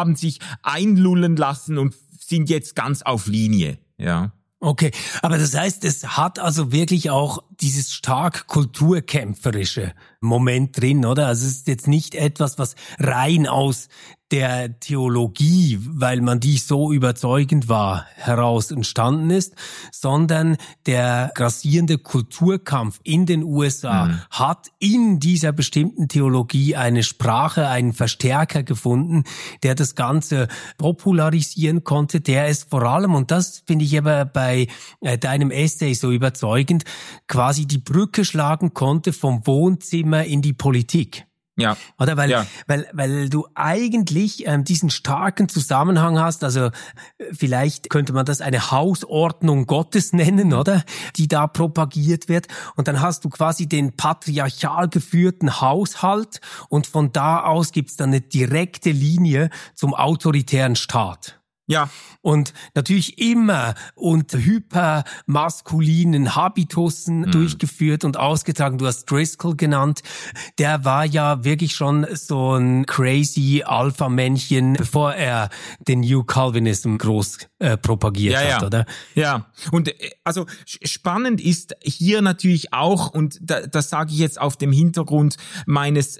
einlullen lassen und sind jetzt ganz auf Linie, ja. Okay, aber das heißt, es hat also wirklich auch dieses stark kulturkämpferische Moment drin, oder? Also es ist jetzt nicht etwas, was rein aus der Theologie, weil man die so überzeugend war, heraus entstanden ist, sondern der grassierende Kulturkampf in den USA hat in dieser bestimmten Theologie eine Sprache, einen Verstärker gefunden, der das Ganze popularisieren konnte, der es vor allem, und das finde ich aber bei deinem Essay so überzeugend, quasi die Brücke schlagen konnte vom Wohnzimmer in die Politik. Ja. Oder weil du eigentlich diesen starken Zusammenhang hast, also vielleicht könnte man das eine Hausordnung Gottes nennen, oder? Die da propagiert wird. Und dann hast du quasi den patriarchal geführten Haushalt und von da aus gibt's dann eine direkte Linie zum autoritären Staat. Ja. Und natürlich immer unter hypermaskulinen Habitussen durchgeführt und ausgetragen. Du hast Driscoll genannt. Der war ja wirklich schon so ein crazy Alpha-Männchen, bevor er den New Calvinism groß propagiert hat, oder? Ja. Und also spannend ist hier natürlich auch, und das sage ich jetzt auf dem Hintergrund meines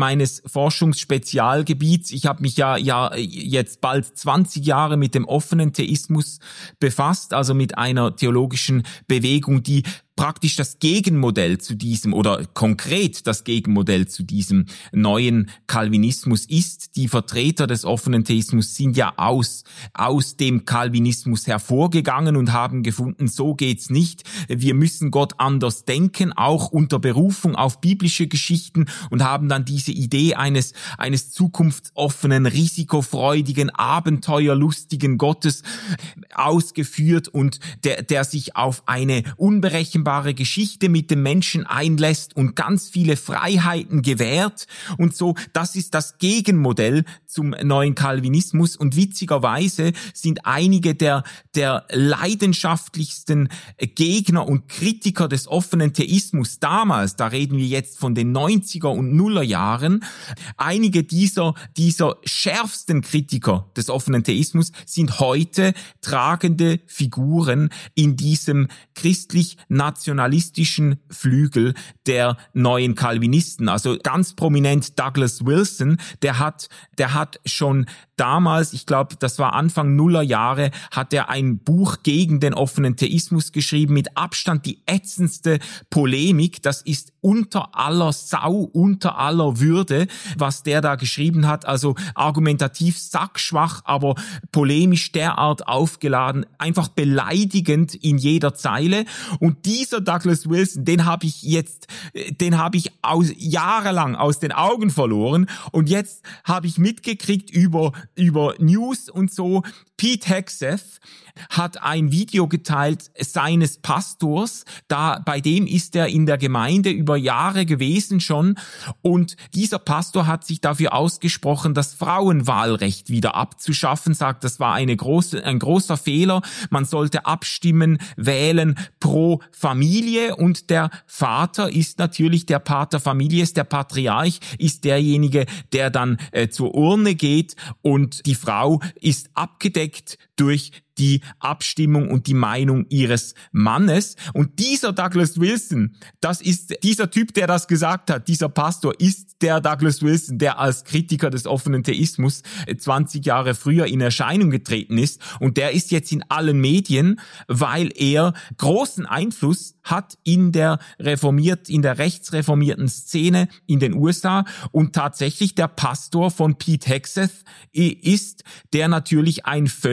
Forschungsspezialgebiets. Ich habe mich ja jetzt bald 20 Jahre mit dem offenen Theismus befasst, also mit einer theologischen Bewegung, die praktisch das Gegenmodell zu diesem oder konkret das Gegenmodell zu diesem neuen Calvinismus ist. Die Vertreter des offenen Theismus sind ja aus dem Calvinismus hervorgegangen und haben gefunden, so geht's nicht. Wir müssen Gott anders denken, auch unter Berufung auf biblische Geschichten, und haben dann diese Idee eines zukunftsoffenen, risikofreudigen, abenteuerlustigen Gottes ausgeführt und der sich auf eine unberechenbare Geschichte mit dem Menschen einlässt und ganz viele Freiheiten gewährt und so. Das ist das Gegenmodell zum neuen Calvinismus, und witzigerweise sind einige der leidenschaftlichsten Gegner und Kritiker des offenen Theismus damals, da reden wir jetzt von den 90er und Nuller Jahren, einige dieser schärfsten Kritiker des offenen Theismus sind heute tragende Figuren in diesem christlich-nationalistischen Flügel der neuen Calvinisten. Also ganz prominent Douglas Wilson, der hat schon damals, ich glaube, das war Anfang Nuller Jahre, hat er ein Buch gegen den offenen Theismus geschrieben, mit Abstand die ätzendste Polemik. Das ist unter aller Sau, unter aller Würde, was der da geschrieben hat. Also argumentativ sackschwach, aber polemisch derart aufgeladen, einfach beleidigend in jeder Zeile. Und dieser Douglas Wilson, den habe ich jahrelang aus den Augen verloren, und jetzt habe ich mitgekriegt über News und so, Pete Hegseth hat ein Video geteilt seines Pastors, bei dem ist er in der Gemeinde über Jahre gewesen schon, und dieser Pastor hat sich dafür ausgesprochen, das Frauenwahlrecht wieder abzuschaffen, sagt, das war ein großer Fehler, man sollte abstimmen, wählen pro Familie, und der Vater ist natürlich der Pater Familias, der Patriarch ist derjenige, der dann zur Urne geht, und die Frau ist abgedeckt durch die Abstimmung und die Meinung ihres Mannes. Und dieser Douglas Wilson, das ist dieser Typ, der das gesagt hat, dieser Pastor ist der Douglas Wilson, der als Kritiker des offenen Theismus 20 Jahre früher in Erscheinung getreten ist. Und der ist jetzt in allen Medien, weil er großen Einfluss hat in der rechtsreformierten Szene in den USA, und tatsächlich der Pastor von Pete Hegseth ist, der natürlich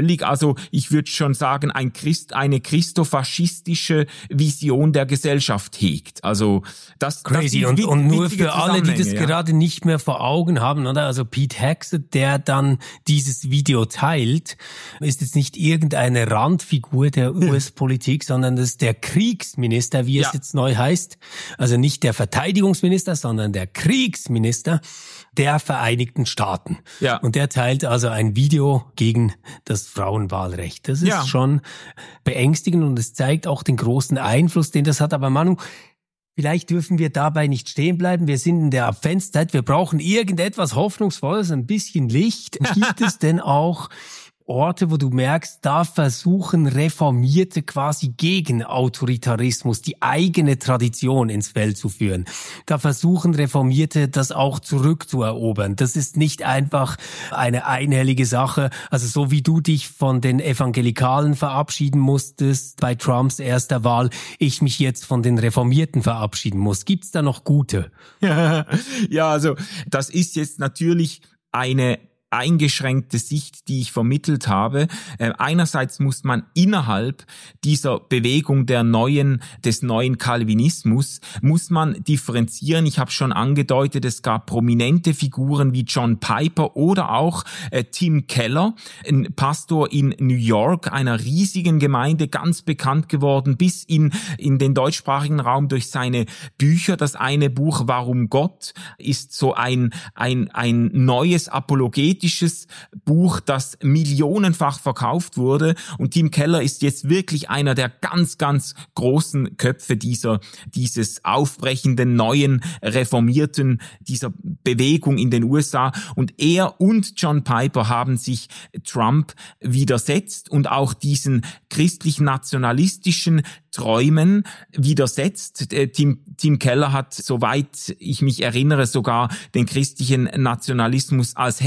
ich würde schon sagen, eine christofaschistische Vision der Gesellschaft hegt. Also das crazy. Das und nur für alle, die das gerade nicht mehr vor Augen haben, oder? Also Pete Hegseth, der dann dieses Video teilt, ist jetzt nicht irgendeine Randfigur der US-Politik, sondern das ist der Kriegsminister, wie es jetzt neu heißt. Also nicht der Verteidigungsminister, sondern der Kriegsminister der Vereinigten Staaten. Ja. Und der teilt also ein Video gegen das Frauenwahlrecht. Das ist schon beängstigend, und es zeigt auch den großen Einfluss, den das hat. Aber Manu, vielleicht dürfen wir dabei nicht stehen bleiben. Wir sind in der Adventszeit. Wir brauchen irgendetwas Hoffnungsvolles, ein bisschen Licht. Gibt es denn auch Orte, wo du merkst, da versuchen Reformierte quasi gegen Autoritarismus die eigene Tradition ins Feld zu führen? Da versuchen Reformierte, das auch zurückzuerobern. Das ist nicht einfach eine einhellige Sache. Also so wie du dich von den Evangelikalen verabschieden musstest bei Trumps erster Wahl, ich mich jetzt von den Reformierten verabschieden muss. Gibt's da noch gute? Ja, also das ist jetzt natürlich eine eingeschränkte Sicht, die ich vermittelt habe. Einerseits muss man innerhalb dieser Bewegung des neuen Calvinismus, muss man differenzieren. Ich habe schon angedeutet, es gab prominente Figuren wie John Piper oder auch Tim Keller, ein Pastor in New York, einer riesigen Gemeinde, ganz bekannt geworden bis in den deutschsprachigen Raum durch seine Bücher. Das eine Buch, Warum Gott, ist so ein neues Apologetisches Buch, das millionenfach verkauft wurde, und Tim Keller ist jetzt wirklich einer der ganz, ganz großen Köpfe dieses aufbrechenden, neuen, reformierten, dieser Bewegung in den USA, und er und John Piper haben sich Trump widersetzt und auch diesen christlich-nationalistischen Träumen widersetzt. Tim Keller hat, soweit ich mich erinnere, sogar den christlichen Nationalismus als Häresie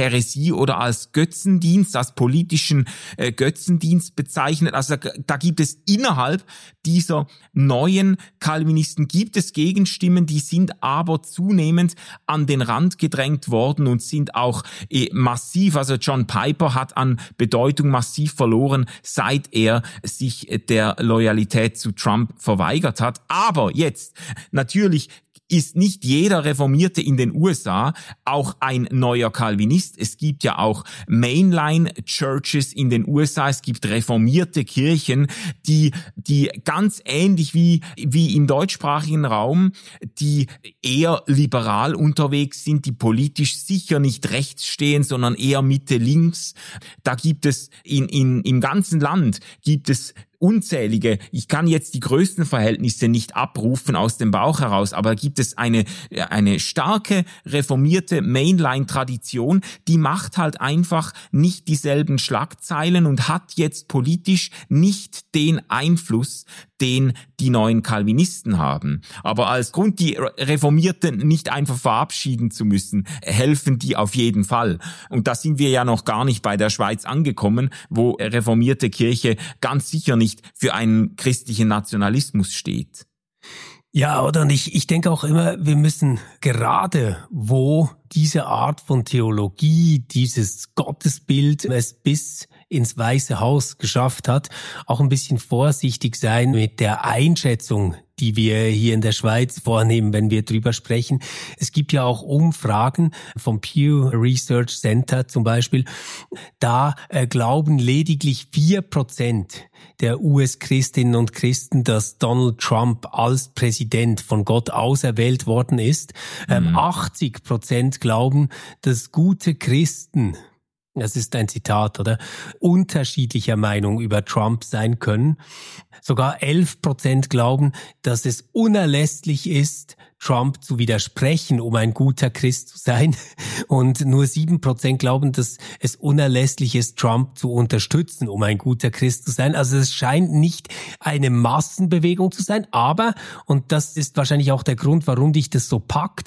Theologie oder als Götzendienst, als politischen Götzendienst bezeichnet. Also da gibt es innerhalb dieser neuen Calvinisten gibt es Gegenstimmen, die sind aber zunehmend an den Rand gedrängt worden und sind auch massiv, also John Piper hat an Bedeutung massiv verloren, seit er sich der Loyalität zu Trump verweigert hat. Aber jetzt, natürlich ist nicht jeder Reformierte in den USA auch ein neuer Calvinist. Es gibt ja auch Mainline-Churches in den USA. Es gibt reformierte Kirchen, die ganz ähnlich wie im deutschsprachigen Raum, die eher liberal unterwegs sind, die politisch sicher nicht rechts stehen, sondern eher Mitte links. Da gibt es im ganzen Land gibt es unzählige, ich kann jetzt die größten Verhältnisse nicht abrufen aus dem Bauch heraus, aber gibt es eine starke reformierte Mainline-Tradition, die macht halt einfach nicht dieselben Schlagzeilen und hat jetzt politisch nicht den Einfluss, den die neuen Calvinisten haben. Aber als Grund, die Reformierten nicht einfach verabschieden zu müssen, helfen die auf jeden Fall. Und da sind wir ja noch gar nicht bei der Schweiz angekommen, wo reformierte Kirche ganz sicher nicht für einen christlichen Nationalismus steht. Ja, oder? Und ich denke auch immer, wir müssen gerade, wo diese Art von Theologie, dieses Gottesbild es bis ins Weiße Haus geschafft hat, auch ein bisschen vorsichtig sein mit der Einschätzung, die wir hier in der Schweiz vornehmen, wenn wir drüber sprechen. Es gibt ja auch Umfragen vom Pew Research Center zum Beispiel. Da glauben lediglich 4% der US-Christinnen und Christen, dass Donald Trump als Präsident von Gott auserwählt worden ist. 80% glauben, dass gute Christen, das ist ein Zitat, oder, unterschiedlicher Meinung über Trump sein können. Sogar 11% glauben, dass es unerlässlich ist, Trump zu widersprechen, um ein guter Christ zu sein. Und nur 7% glauben, dass es unerlässlich ist, Trump zu unterstützen, um ein guter Christ zu sein. Also es scheint nicht eine Massenbewegung zu sein, aber, und das ist wahrscheinlich auch der Grund, warum dich das so packt,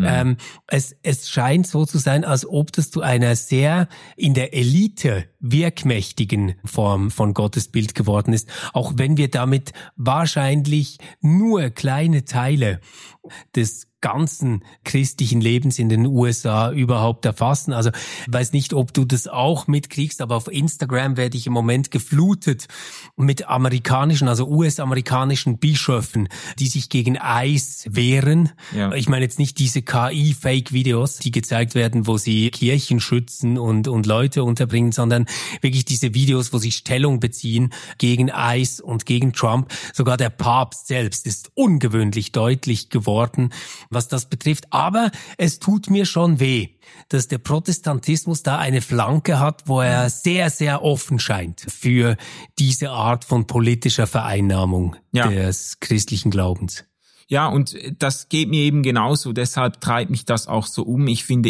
es scheint so zu sein, als ob das zu einer sehr in der Elite wirkmächtigen Form von Gottesbild geworden ist, auch wenn wir damit wahrscheinlich nur kleine Teile des ganzen christlichen Lebens in den USA überhaupt erfassen. Also ich weiß nicht, ob du das auch mitkriegst, aber auf Instagram werde ich im Moment geflutet mit amerikanischen, also US-amerikanischen Bischöfen, die sich gegen ICE wehren. Ja. Ich meine jetzt nicht diese KI-Fake-Videos, die gezeigt werden, wo sie Kirchen schützen und Leute unterbringen, sondern wirklich diese Videos, wo sie Stellung beziehen gegen ICE und gegen Trump. Sogar der Papst selbst ist ungewöhnlich deutlich geworden, was das betrifft. Aber es tut mir schon weh, dass der Protestantismus da eine Flanke hat, wo er sehr, sehr offen scheint für diese Art von politischer Vereinnahmung des christlichen Glaubens. Ja, und das geht mir eben genauso, deshalb treibt mich das auch so um. Ich finde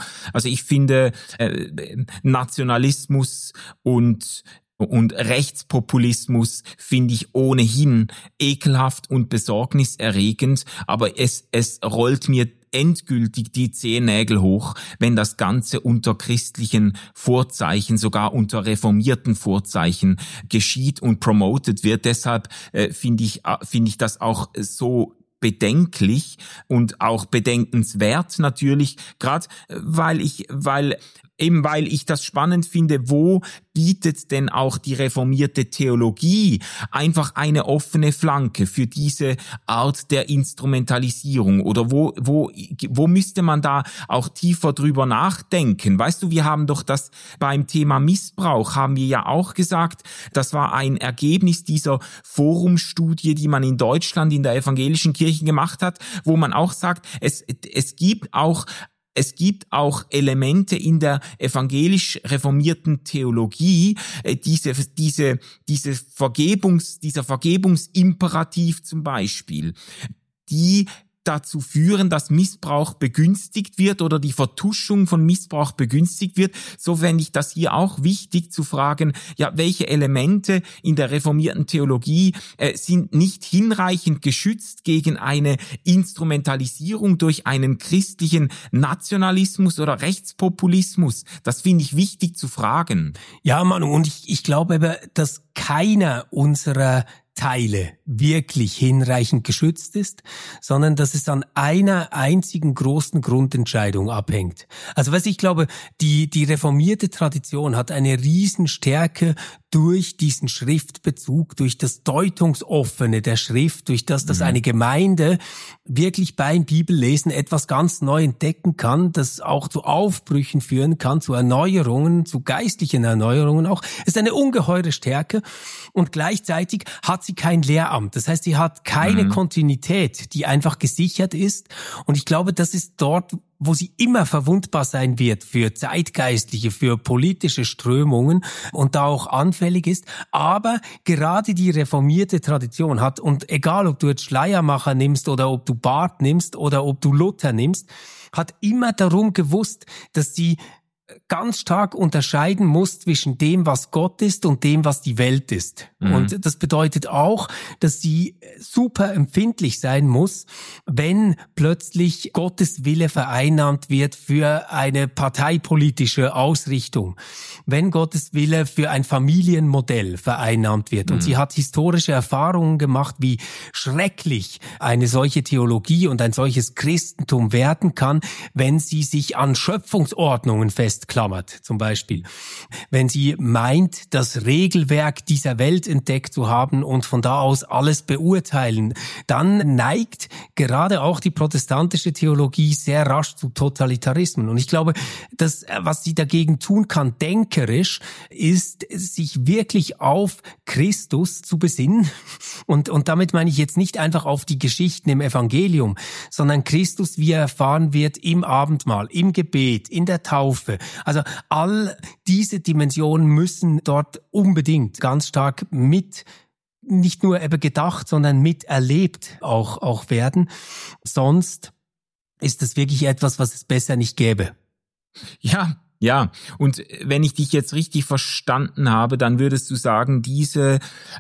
Nationalismus und Rechtspopulismus finde ich ohnehin ekelhaft und besorgniserregend, aber es rollt mir endgültig die Zehennägel hoch, wenn das Ganze unter christlichen Vorzeichen, sogar unter reformierten Vorzeichen geschieht und promotet wird. Deshalb finde ich das auch so bedenklich und auch bedenkenswert natürlich, gerade weil ich das spannend finde, wo bietet denn auch die reformierte Theologie einfach eine offene Flanke für diese Art der Instrumentalisierung, oder wo müsste man da auch tiefer drüber nachdenken? Weißt du, wir haben doch das beim Thema Missbrauch, haben wir ja auch gesagt, das war ein Ergebnis dieser Forumstudie, die man in Deutschland in der evangelischen Kirche gemacht hat, wo man auch sagt, es gibt auch Elemente in der evangelisch reformierten Theologie, dieser Vergebungsimperativ zum Beispiel, die dazu führen, dass Missbrauch begünstigt wird oder die Vertuschung von Missbrauch begünstigt wird. So fände ich das hier auch wichtig zu fragen, ja, welche Elemente in der reformierten Theologie sind nicht hinreichend geschützt gegen eine Instrumentalisierung durch einen christlichen Nationalismus oder Rechtspopulismus. Das finde ich wichtig zu fragen. Ja, Manu, und ich glaube aber, dass keiner unserer Teile wirklich hinreichend geschützt ist, sondern dass es an einer einzigen großen Grundentscheidung abhängt. Also ich glaube, die reformierte Tradition hat eine Riesenstärke durch diesen Schriftbezug, durch das Deutungsoffene der Schrift, durch das, dass eine Gemeinde wirklich beim Bibellesen etwas ganz neu entdecken kann, das auch zu Aufbrüchen führen kann, zu Erneuerungen, zu geistlichen Erneuerungen auch. Es ist eine ungeheure Stärke und gleichzeitig hat sie kein Lehramt. Das heißt, sie hat keine Kontinuität, die einfach gesichert ist. Und ich glaube, das ist dort, wo sie immer verwundbar sein wird für zeitgeistliche, für politische Strömungen und da auch anfällig ist. Aber gerade die reformierte Tradition hat, und egal ob du jetzt Schleiermacher nimmst oder ob du Barth nimmst oder ob du Luther nimmst, hat immer darum gewusst, dass sie ganz stark unterscheiden muss zwischen dem, was Gott ist und dem, was die Welt ist. Und das bedeutet auch, dass sie super empfindlich sein muss, wenn plötzlich Gottes Wille vereinnahmt wird für eine parteipolitische Ausrichtung, wenn Gottes Wille für ein Familienmodell vereinnahmt wird. Und sie hat historische Erfahrungen gemacht, wie schrecklich eine solche Theologie und ein solches Christentum werden kann, wenn sie sich an Schöpfungsordnungen festklammert, zum Beispiel. Wenn sie meint, das Regelwerk dieser Welt entdeckt zu haben und von da aus alles beurteilen, dann neigt gerade auch die protestantische Theologie sehr rasch zu Totalitarismen. Und ich glaube, das, was sie dagegen tun kann, denkerisch, ist, sich wirklich auf Christus zu besinnen. Und damit meine ich jetzt nicht einfach auf die Geschichten im Evangelium, sondern Christus, wie er erfahren wird im Abendmahl, im Gebet, in der Taufe. Also all diese Dimensionen müssen dort unbedingt ganz stark mit, nicht nur eben gedacht, sondern miterlebt auch werden. Sonst ist das wirklich etwas, was es besser nicht gäbe. Ja, und wenn ich dich jetzt richtig verstanden habe, dann würdest du sagen, diese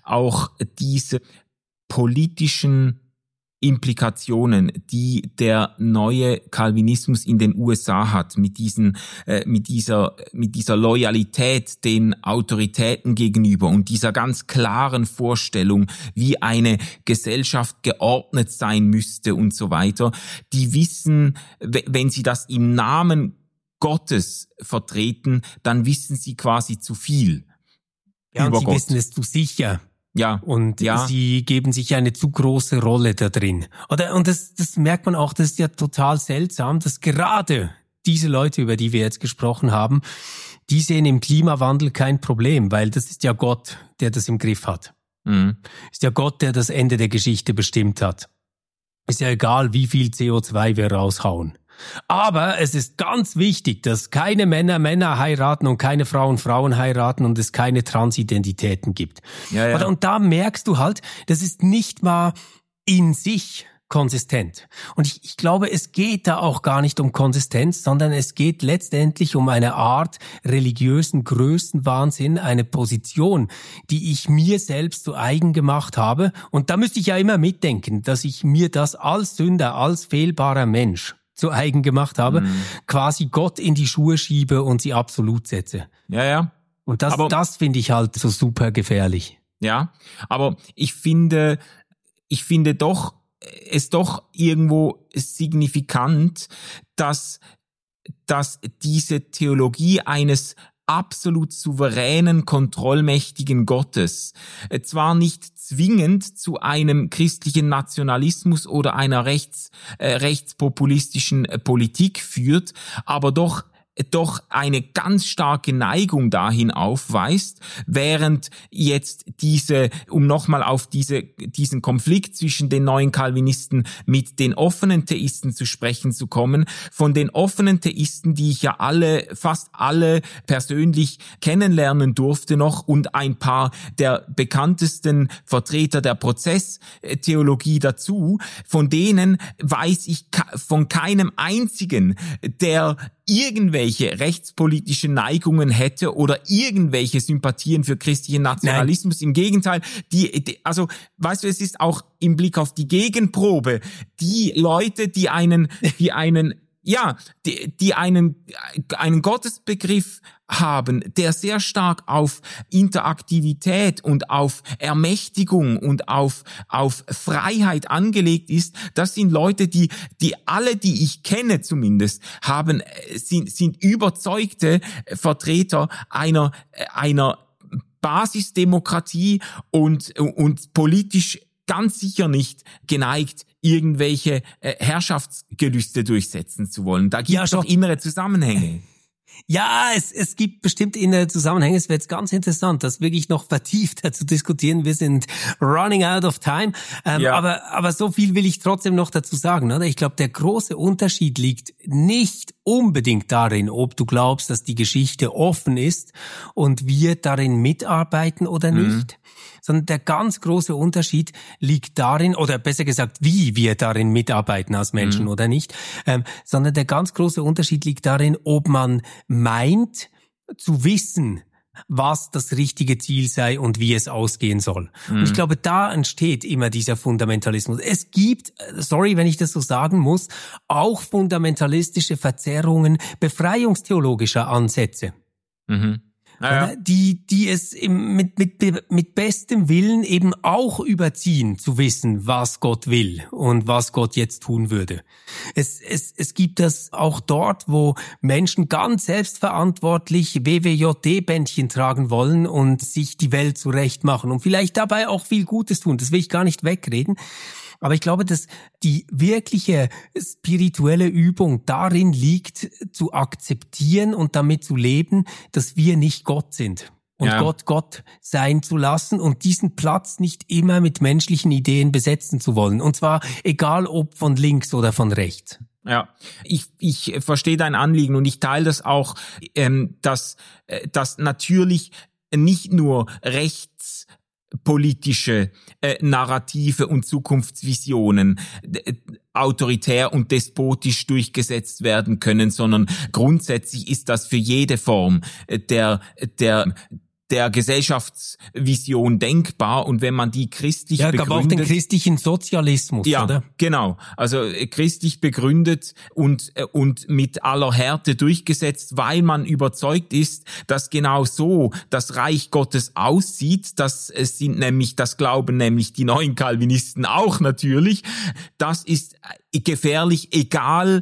politischen Implikationen, die der neue Calvinismus in den USA hat, mit dieser Loyalität den Autoritäten gegenüber und dieser ganz klaren Vorstellung, wie eine Gesellschaft geordnet sein müsste und so weiter, die wissen, wenn sie das im Namen Gottes vertreten, dann wissen sie quasi zu viel über Gott. Sie wissen es zu sicher. Ja. Und sie geben sich eine zu große Rolle da drin. Und das merkt man auch, das ist ja total seltsam, dass gerade diese Leute, über die wir jetzt gesprochen haben, die sehen im Klimawandel kein Problem, weil das ist ja Gott, der das im Griff hat. Ist ja Gott, der das Ende der Geschichte bestimmt hat. Ist ja egal, wie viel CO2 wir raushauen. Aber es ist ganz wichtig, dass keine Männer heiraten und keine Frauen heiraten und es keine Transidentitäten gibt. Ja. Und da merkst du halt, das ist nicht mal in sich konsistent. Und ich glaube, es geht da auch gar nicht um Konsistenz, sondern es geht letztendlich um eine Art religiösen Größenwahnsinn, eine Position, die ich mir selbst zu eigen gemacht habe. Und da müsste ich ja immer mitdenken, dass ich mir das als Sünder, als fehlbarer Mensch zu eigen gemacht habe, quasi Gott in die Schuhe schiebe und sie absolut setze. Ja. Und das finde ich halt so super gefährlich. Ja, aber ich finde es doch irgendwo signifikant, dass diese Theologie eines absolut souveränen, kontrollmächtigen Gottes zwar nicht zwingend zu einem christlichen Nationalismus oder einer rechtspopulistischen Politik führt, aber doch doch eine ganz starke Neigung dahin aufweist, während jetzt um nochmal auf diesen Konflikt zwischen den neuen Calvinisten mit den offenen Theisten zu sprechen zu kommen, von den offenen Theisten, die ich ja fast alle persönlich kennenlernen durfte noch und ein paar der bekanntesten Vertreter der Prozesstheologie dazu, von denen weiß ich von keinem einzigen, der irgendwelche rechtspolitische Neigungen hätte oder irgendwelche Sympathien für christlichen Nationalismus. Nein. Im Gegenteil, also, weißt du, es ist auch im Blick auf die Gegenprobe, die Leute, die einen Gottesbegriff haben, der sehr stark auf Interaktivität und auf Ermächtigung und auf Freiheit angelegt ist. Das sind Leute, die alle, die ich kenne zumindest, sind überzeugte Vertreter einer Basisdemokratie und politisch ganz sicher nicht geneigt, irgendwelche Herrschaftsgelüste durchsetzen zu wollen. Da gibt es doch innere Zusammenhänge. Ja, es gibt bestimmt innere Zusammenhänge. Es wird jetzt ganz interessant, das wirklich noch vertiefter zu diskutieren. Wir sind running out of time. Aber so viel will ich trotzdem noch dazu sagen, oder? Ich glaube, der große Unterschied liegt nicht unbedingt darin, ob du glaubst, dass die Geschichte offen ist und wir darin mitarbeiten oder nicht. Sondern der ganz große Unterschied liegt darin, oder besser gesagt, wie wir darin mitarbeiten als Menschen oder nicht, sondern der ganz große Unterschied liegt darin, ob man meint zu wissen, was das richtige Ziel sei und wie es ausgehen soll. Und ich glaube, da entsteht immer dieser Fundamentalismus. Es gibt, sorry, wenn ich das so sagen muss, auch fundamentalistische Verzerrungen befreiungstheologischer Ansätze. Ja. Die es mit bestem Willen eben auch überziehen, zu wissen, was Gott will und was Gott jetzt tun würde. Es gibt das auch dort, wo Menschen ganz selbstverantwortlich WWJD-Bändchen tragen wollen und sich die Welt zurechtmachen und vielleicht dabei auch viel Gutes tun. Das will ich gar nicht wegreden. Aber ich glaube, dass die wirkliche spirituelle Übung darin liegt, zu akzeptieren und damit zu leben, dass wir nicht Gott sind. Und Gott sein zu lassen und diesen Platz nicht immer mit menschlichen Ideen besetzen zu wollen. Und zwar egal ob von links oder von rechts. Ja, ich verstehe dein Anliegen und ich teile das auch, dass natürlich nicht nur rechtspolitische Narrative und Zukunftsvisionen autoritär und despotisch durchgesetzt werden können, sondern grundsätzlich ist das für jede Form der Gesellschaftsvision denkbar und wenn man die christlich begründet... Ja, gab auch den christlichen Sozialismus, ja, oder? Genau. Also christlich begründet und mit aller Härte durchgesetzt, weil man überzeugt ist, dass genau so das Reich Gottes aussieht. Das glauben nämlich die neuen Calvinisten auch natürlich. Das ist gefährlich, egal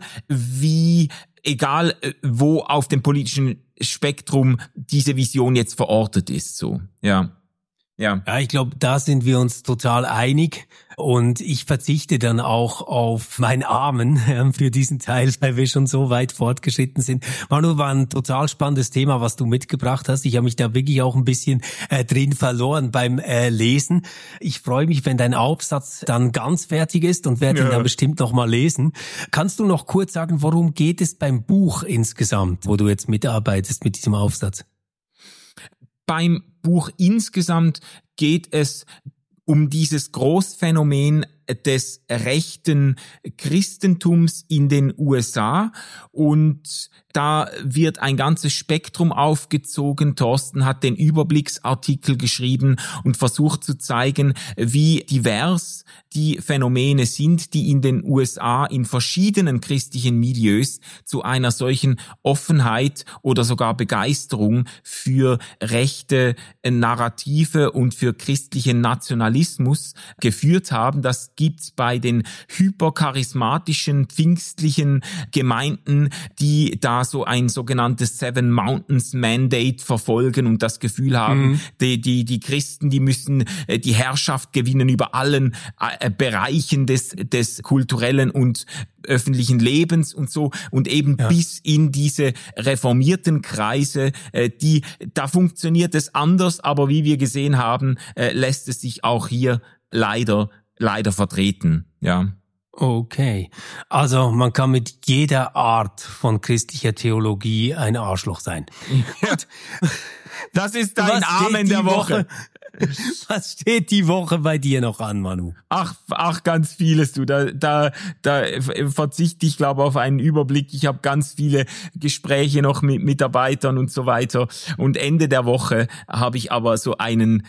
wo auf dem politischen Spektrum diese Vision jetzt verortet ist, so, ja. Ja, ich glaube, da sind wir uns total einig und ich verzichte dann auch auf mein Amen für diesen Teil, weil wir schon so weit fortgeschritten sind. Manu, war ein total spannendes Thema, was du mitgebracht hast. Ich habe mich da wirklich auch ein bisschen drin verloren beim Lesen. Ich freue mich, wenn dein Aufsatz dann ganz fertig ist und werde ihn dann bestimmt noch mal lesen. Kannst du noch kurz sagen, worum geht es beim Buch insgesamt, wo du jetzt mitarbeitest mit diesem Aufsatz? Beim Buch insgesamt geht es um dieses Großphänomen des rechten Christentums in den USA und da wird ein ganzes Spektrum aufgezogen. Thorsten hat den Überblicksartikel geschrieben und versucht zu zeigen, wie divers die Phänomene sind, die in den USA in verschiedenen christlichen Milieus zu einer solchen Offenheit oder sogar Begeisterung für rechte Narrative und für christlichen Nationalismus geführt haben. Das das gibt's bei den hypercharismatischen pfingstlichen Gemeinden, die da so ein sogenanntes Seven Mountains Mandate verfolgen und das Gefühl haben, die Christen, die müssen die Herrschaft gewinnen über allen Bereichen des kulturellen und öffentlichen Lebens und so, und eben bis in diese reformierten Kreise, da funktioniert es anders, aber wie wir gesehen haben, lässt es sich auch hier leider vertreten, ja. Okay, also man kann mit jeder Art von christlicher Theologie ein Arschloch sein. Ja. Das ist dein Amen der Woche. Was steht die Woche bei dir noch an, Manu? Ach, ganz vieles, du. Da verzichte ich, glaube auf einen Überblick. Ich habe ganz viele Gespräche noch mit Mitarbeitern und so weiter. Und Ende der Woche habe ich aber so einen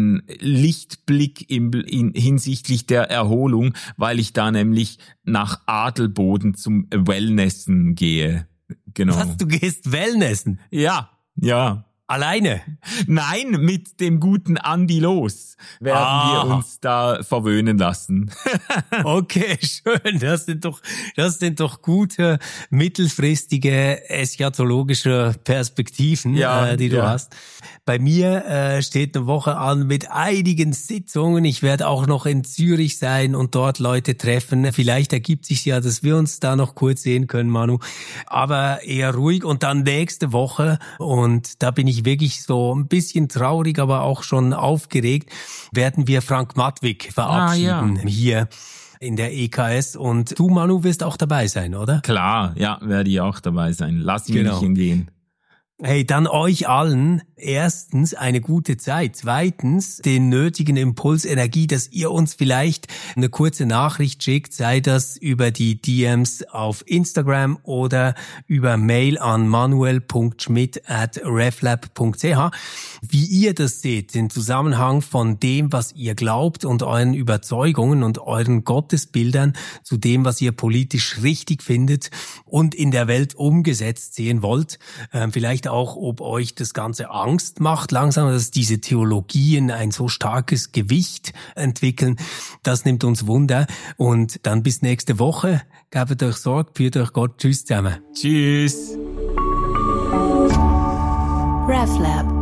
Lichtblick hinsichtlich der Erholung, weil ich da nämlich nach Adelboden zum Wellnessen gehe. Genau. Was, du gehst Wellnessen? Ja. Alleine? Nein, mit dem guten Andi Los werden wir uns da verwöhnen lassen. Okay, schön. Das sind doch gute mittelfristige eschatologische Perspektiven, die du hast. Bei mir steht eine Woche an mit einigen Sitzungen. Ich werde auch noch in Zürich sein und dort Leute treffen. Vielleicht ergibt sich ja, dass wir uns da noch kurz sehen können, Manu. Aber eher ruhig. Und dann nächste Woche, und da bin ich wirklich so ein bisschen traurig, aber auch schon aufgeregt, werden wir Frank Matwig verabschieden hier in der EKS. Und du, Manu, wirst auch dabei sein, oder? Klar, ja, werde ich auch dabei sein. Lass ihn nicht hingehen. Hey, dann euch allen erstens eine gute Zeit, zweitens den nötigen Impuls, Energie, dass ihr uns vielleicht eine kurze Nachricht schickt, sei das über die DMs auf Instagram oder über Mail an manuel.schmidt@reflab.ch, wie ihr das seht, den Zusammenhang von dem, was ihr glaubt und euren Überzeugungen und euren Gottesbildern zu dem, was ihr politisch richtig findet und in der Welt umgesetzt sehen wollt. Vielleicht auch, ob euch das Ganze Angst macht, langsam, dass diese Theologien ein so starkes Gewicht entwickeln. Das nimmt uns Wunder. Und dann bis nächste Woche. Gebt euch Sorge, führt euch Gott. Tschüss zusammen. Tschüss. RefLab.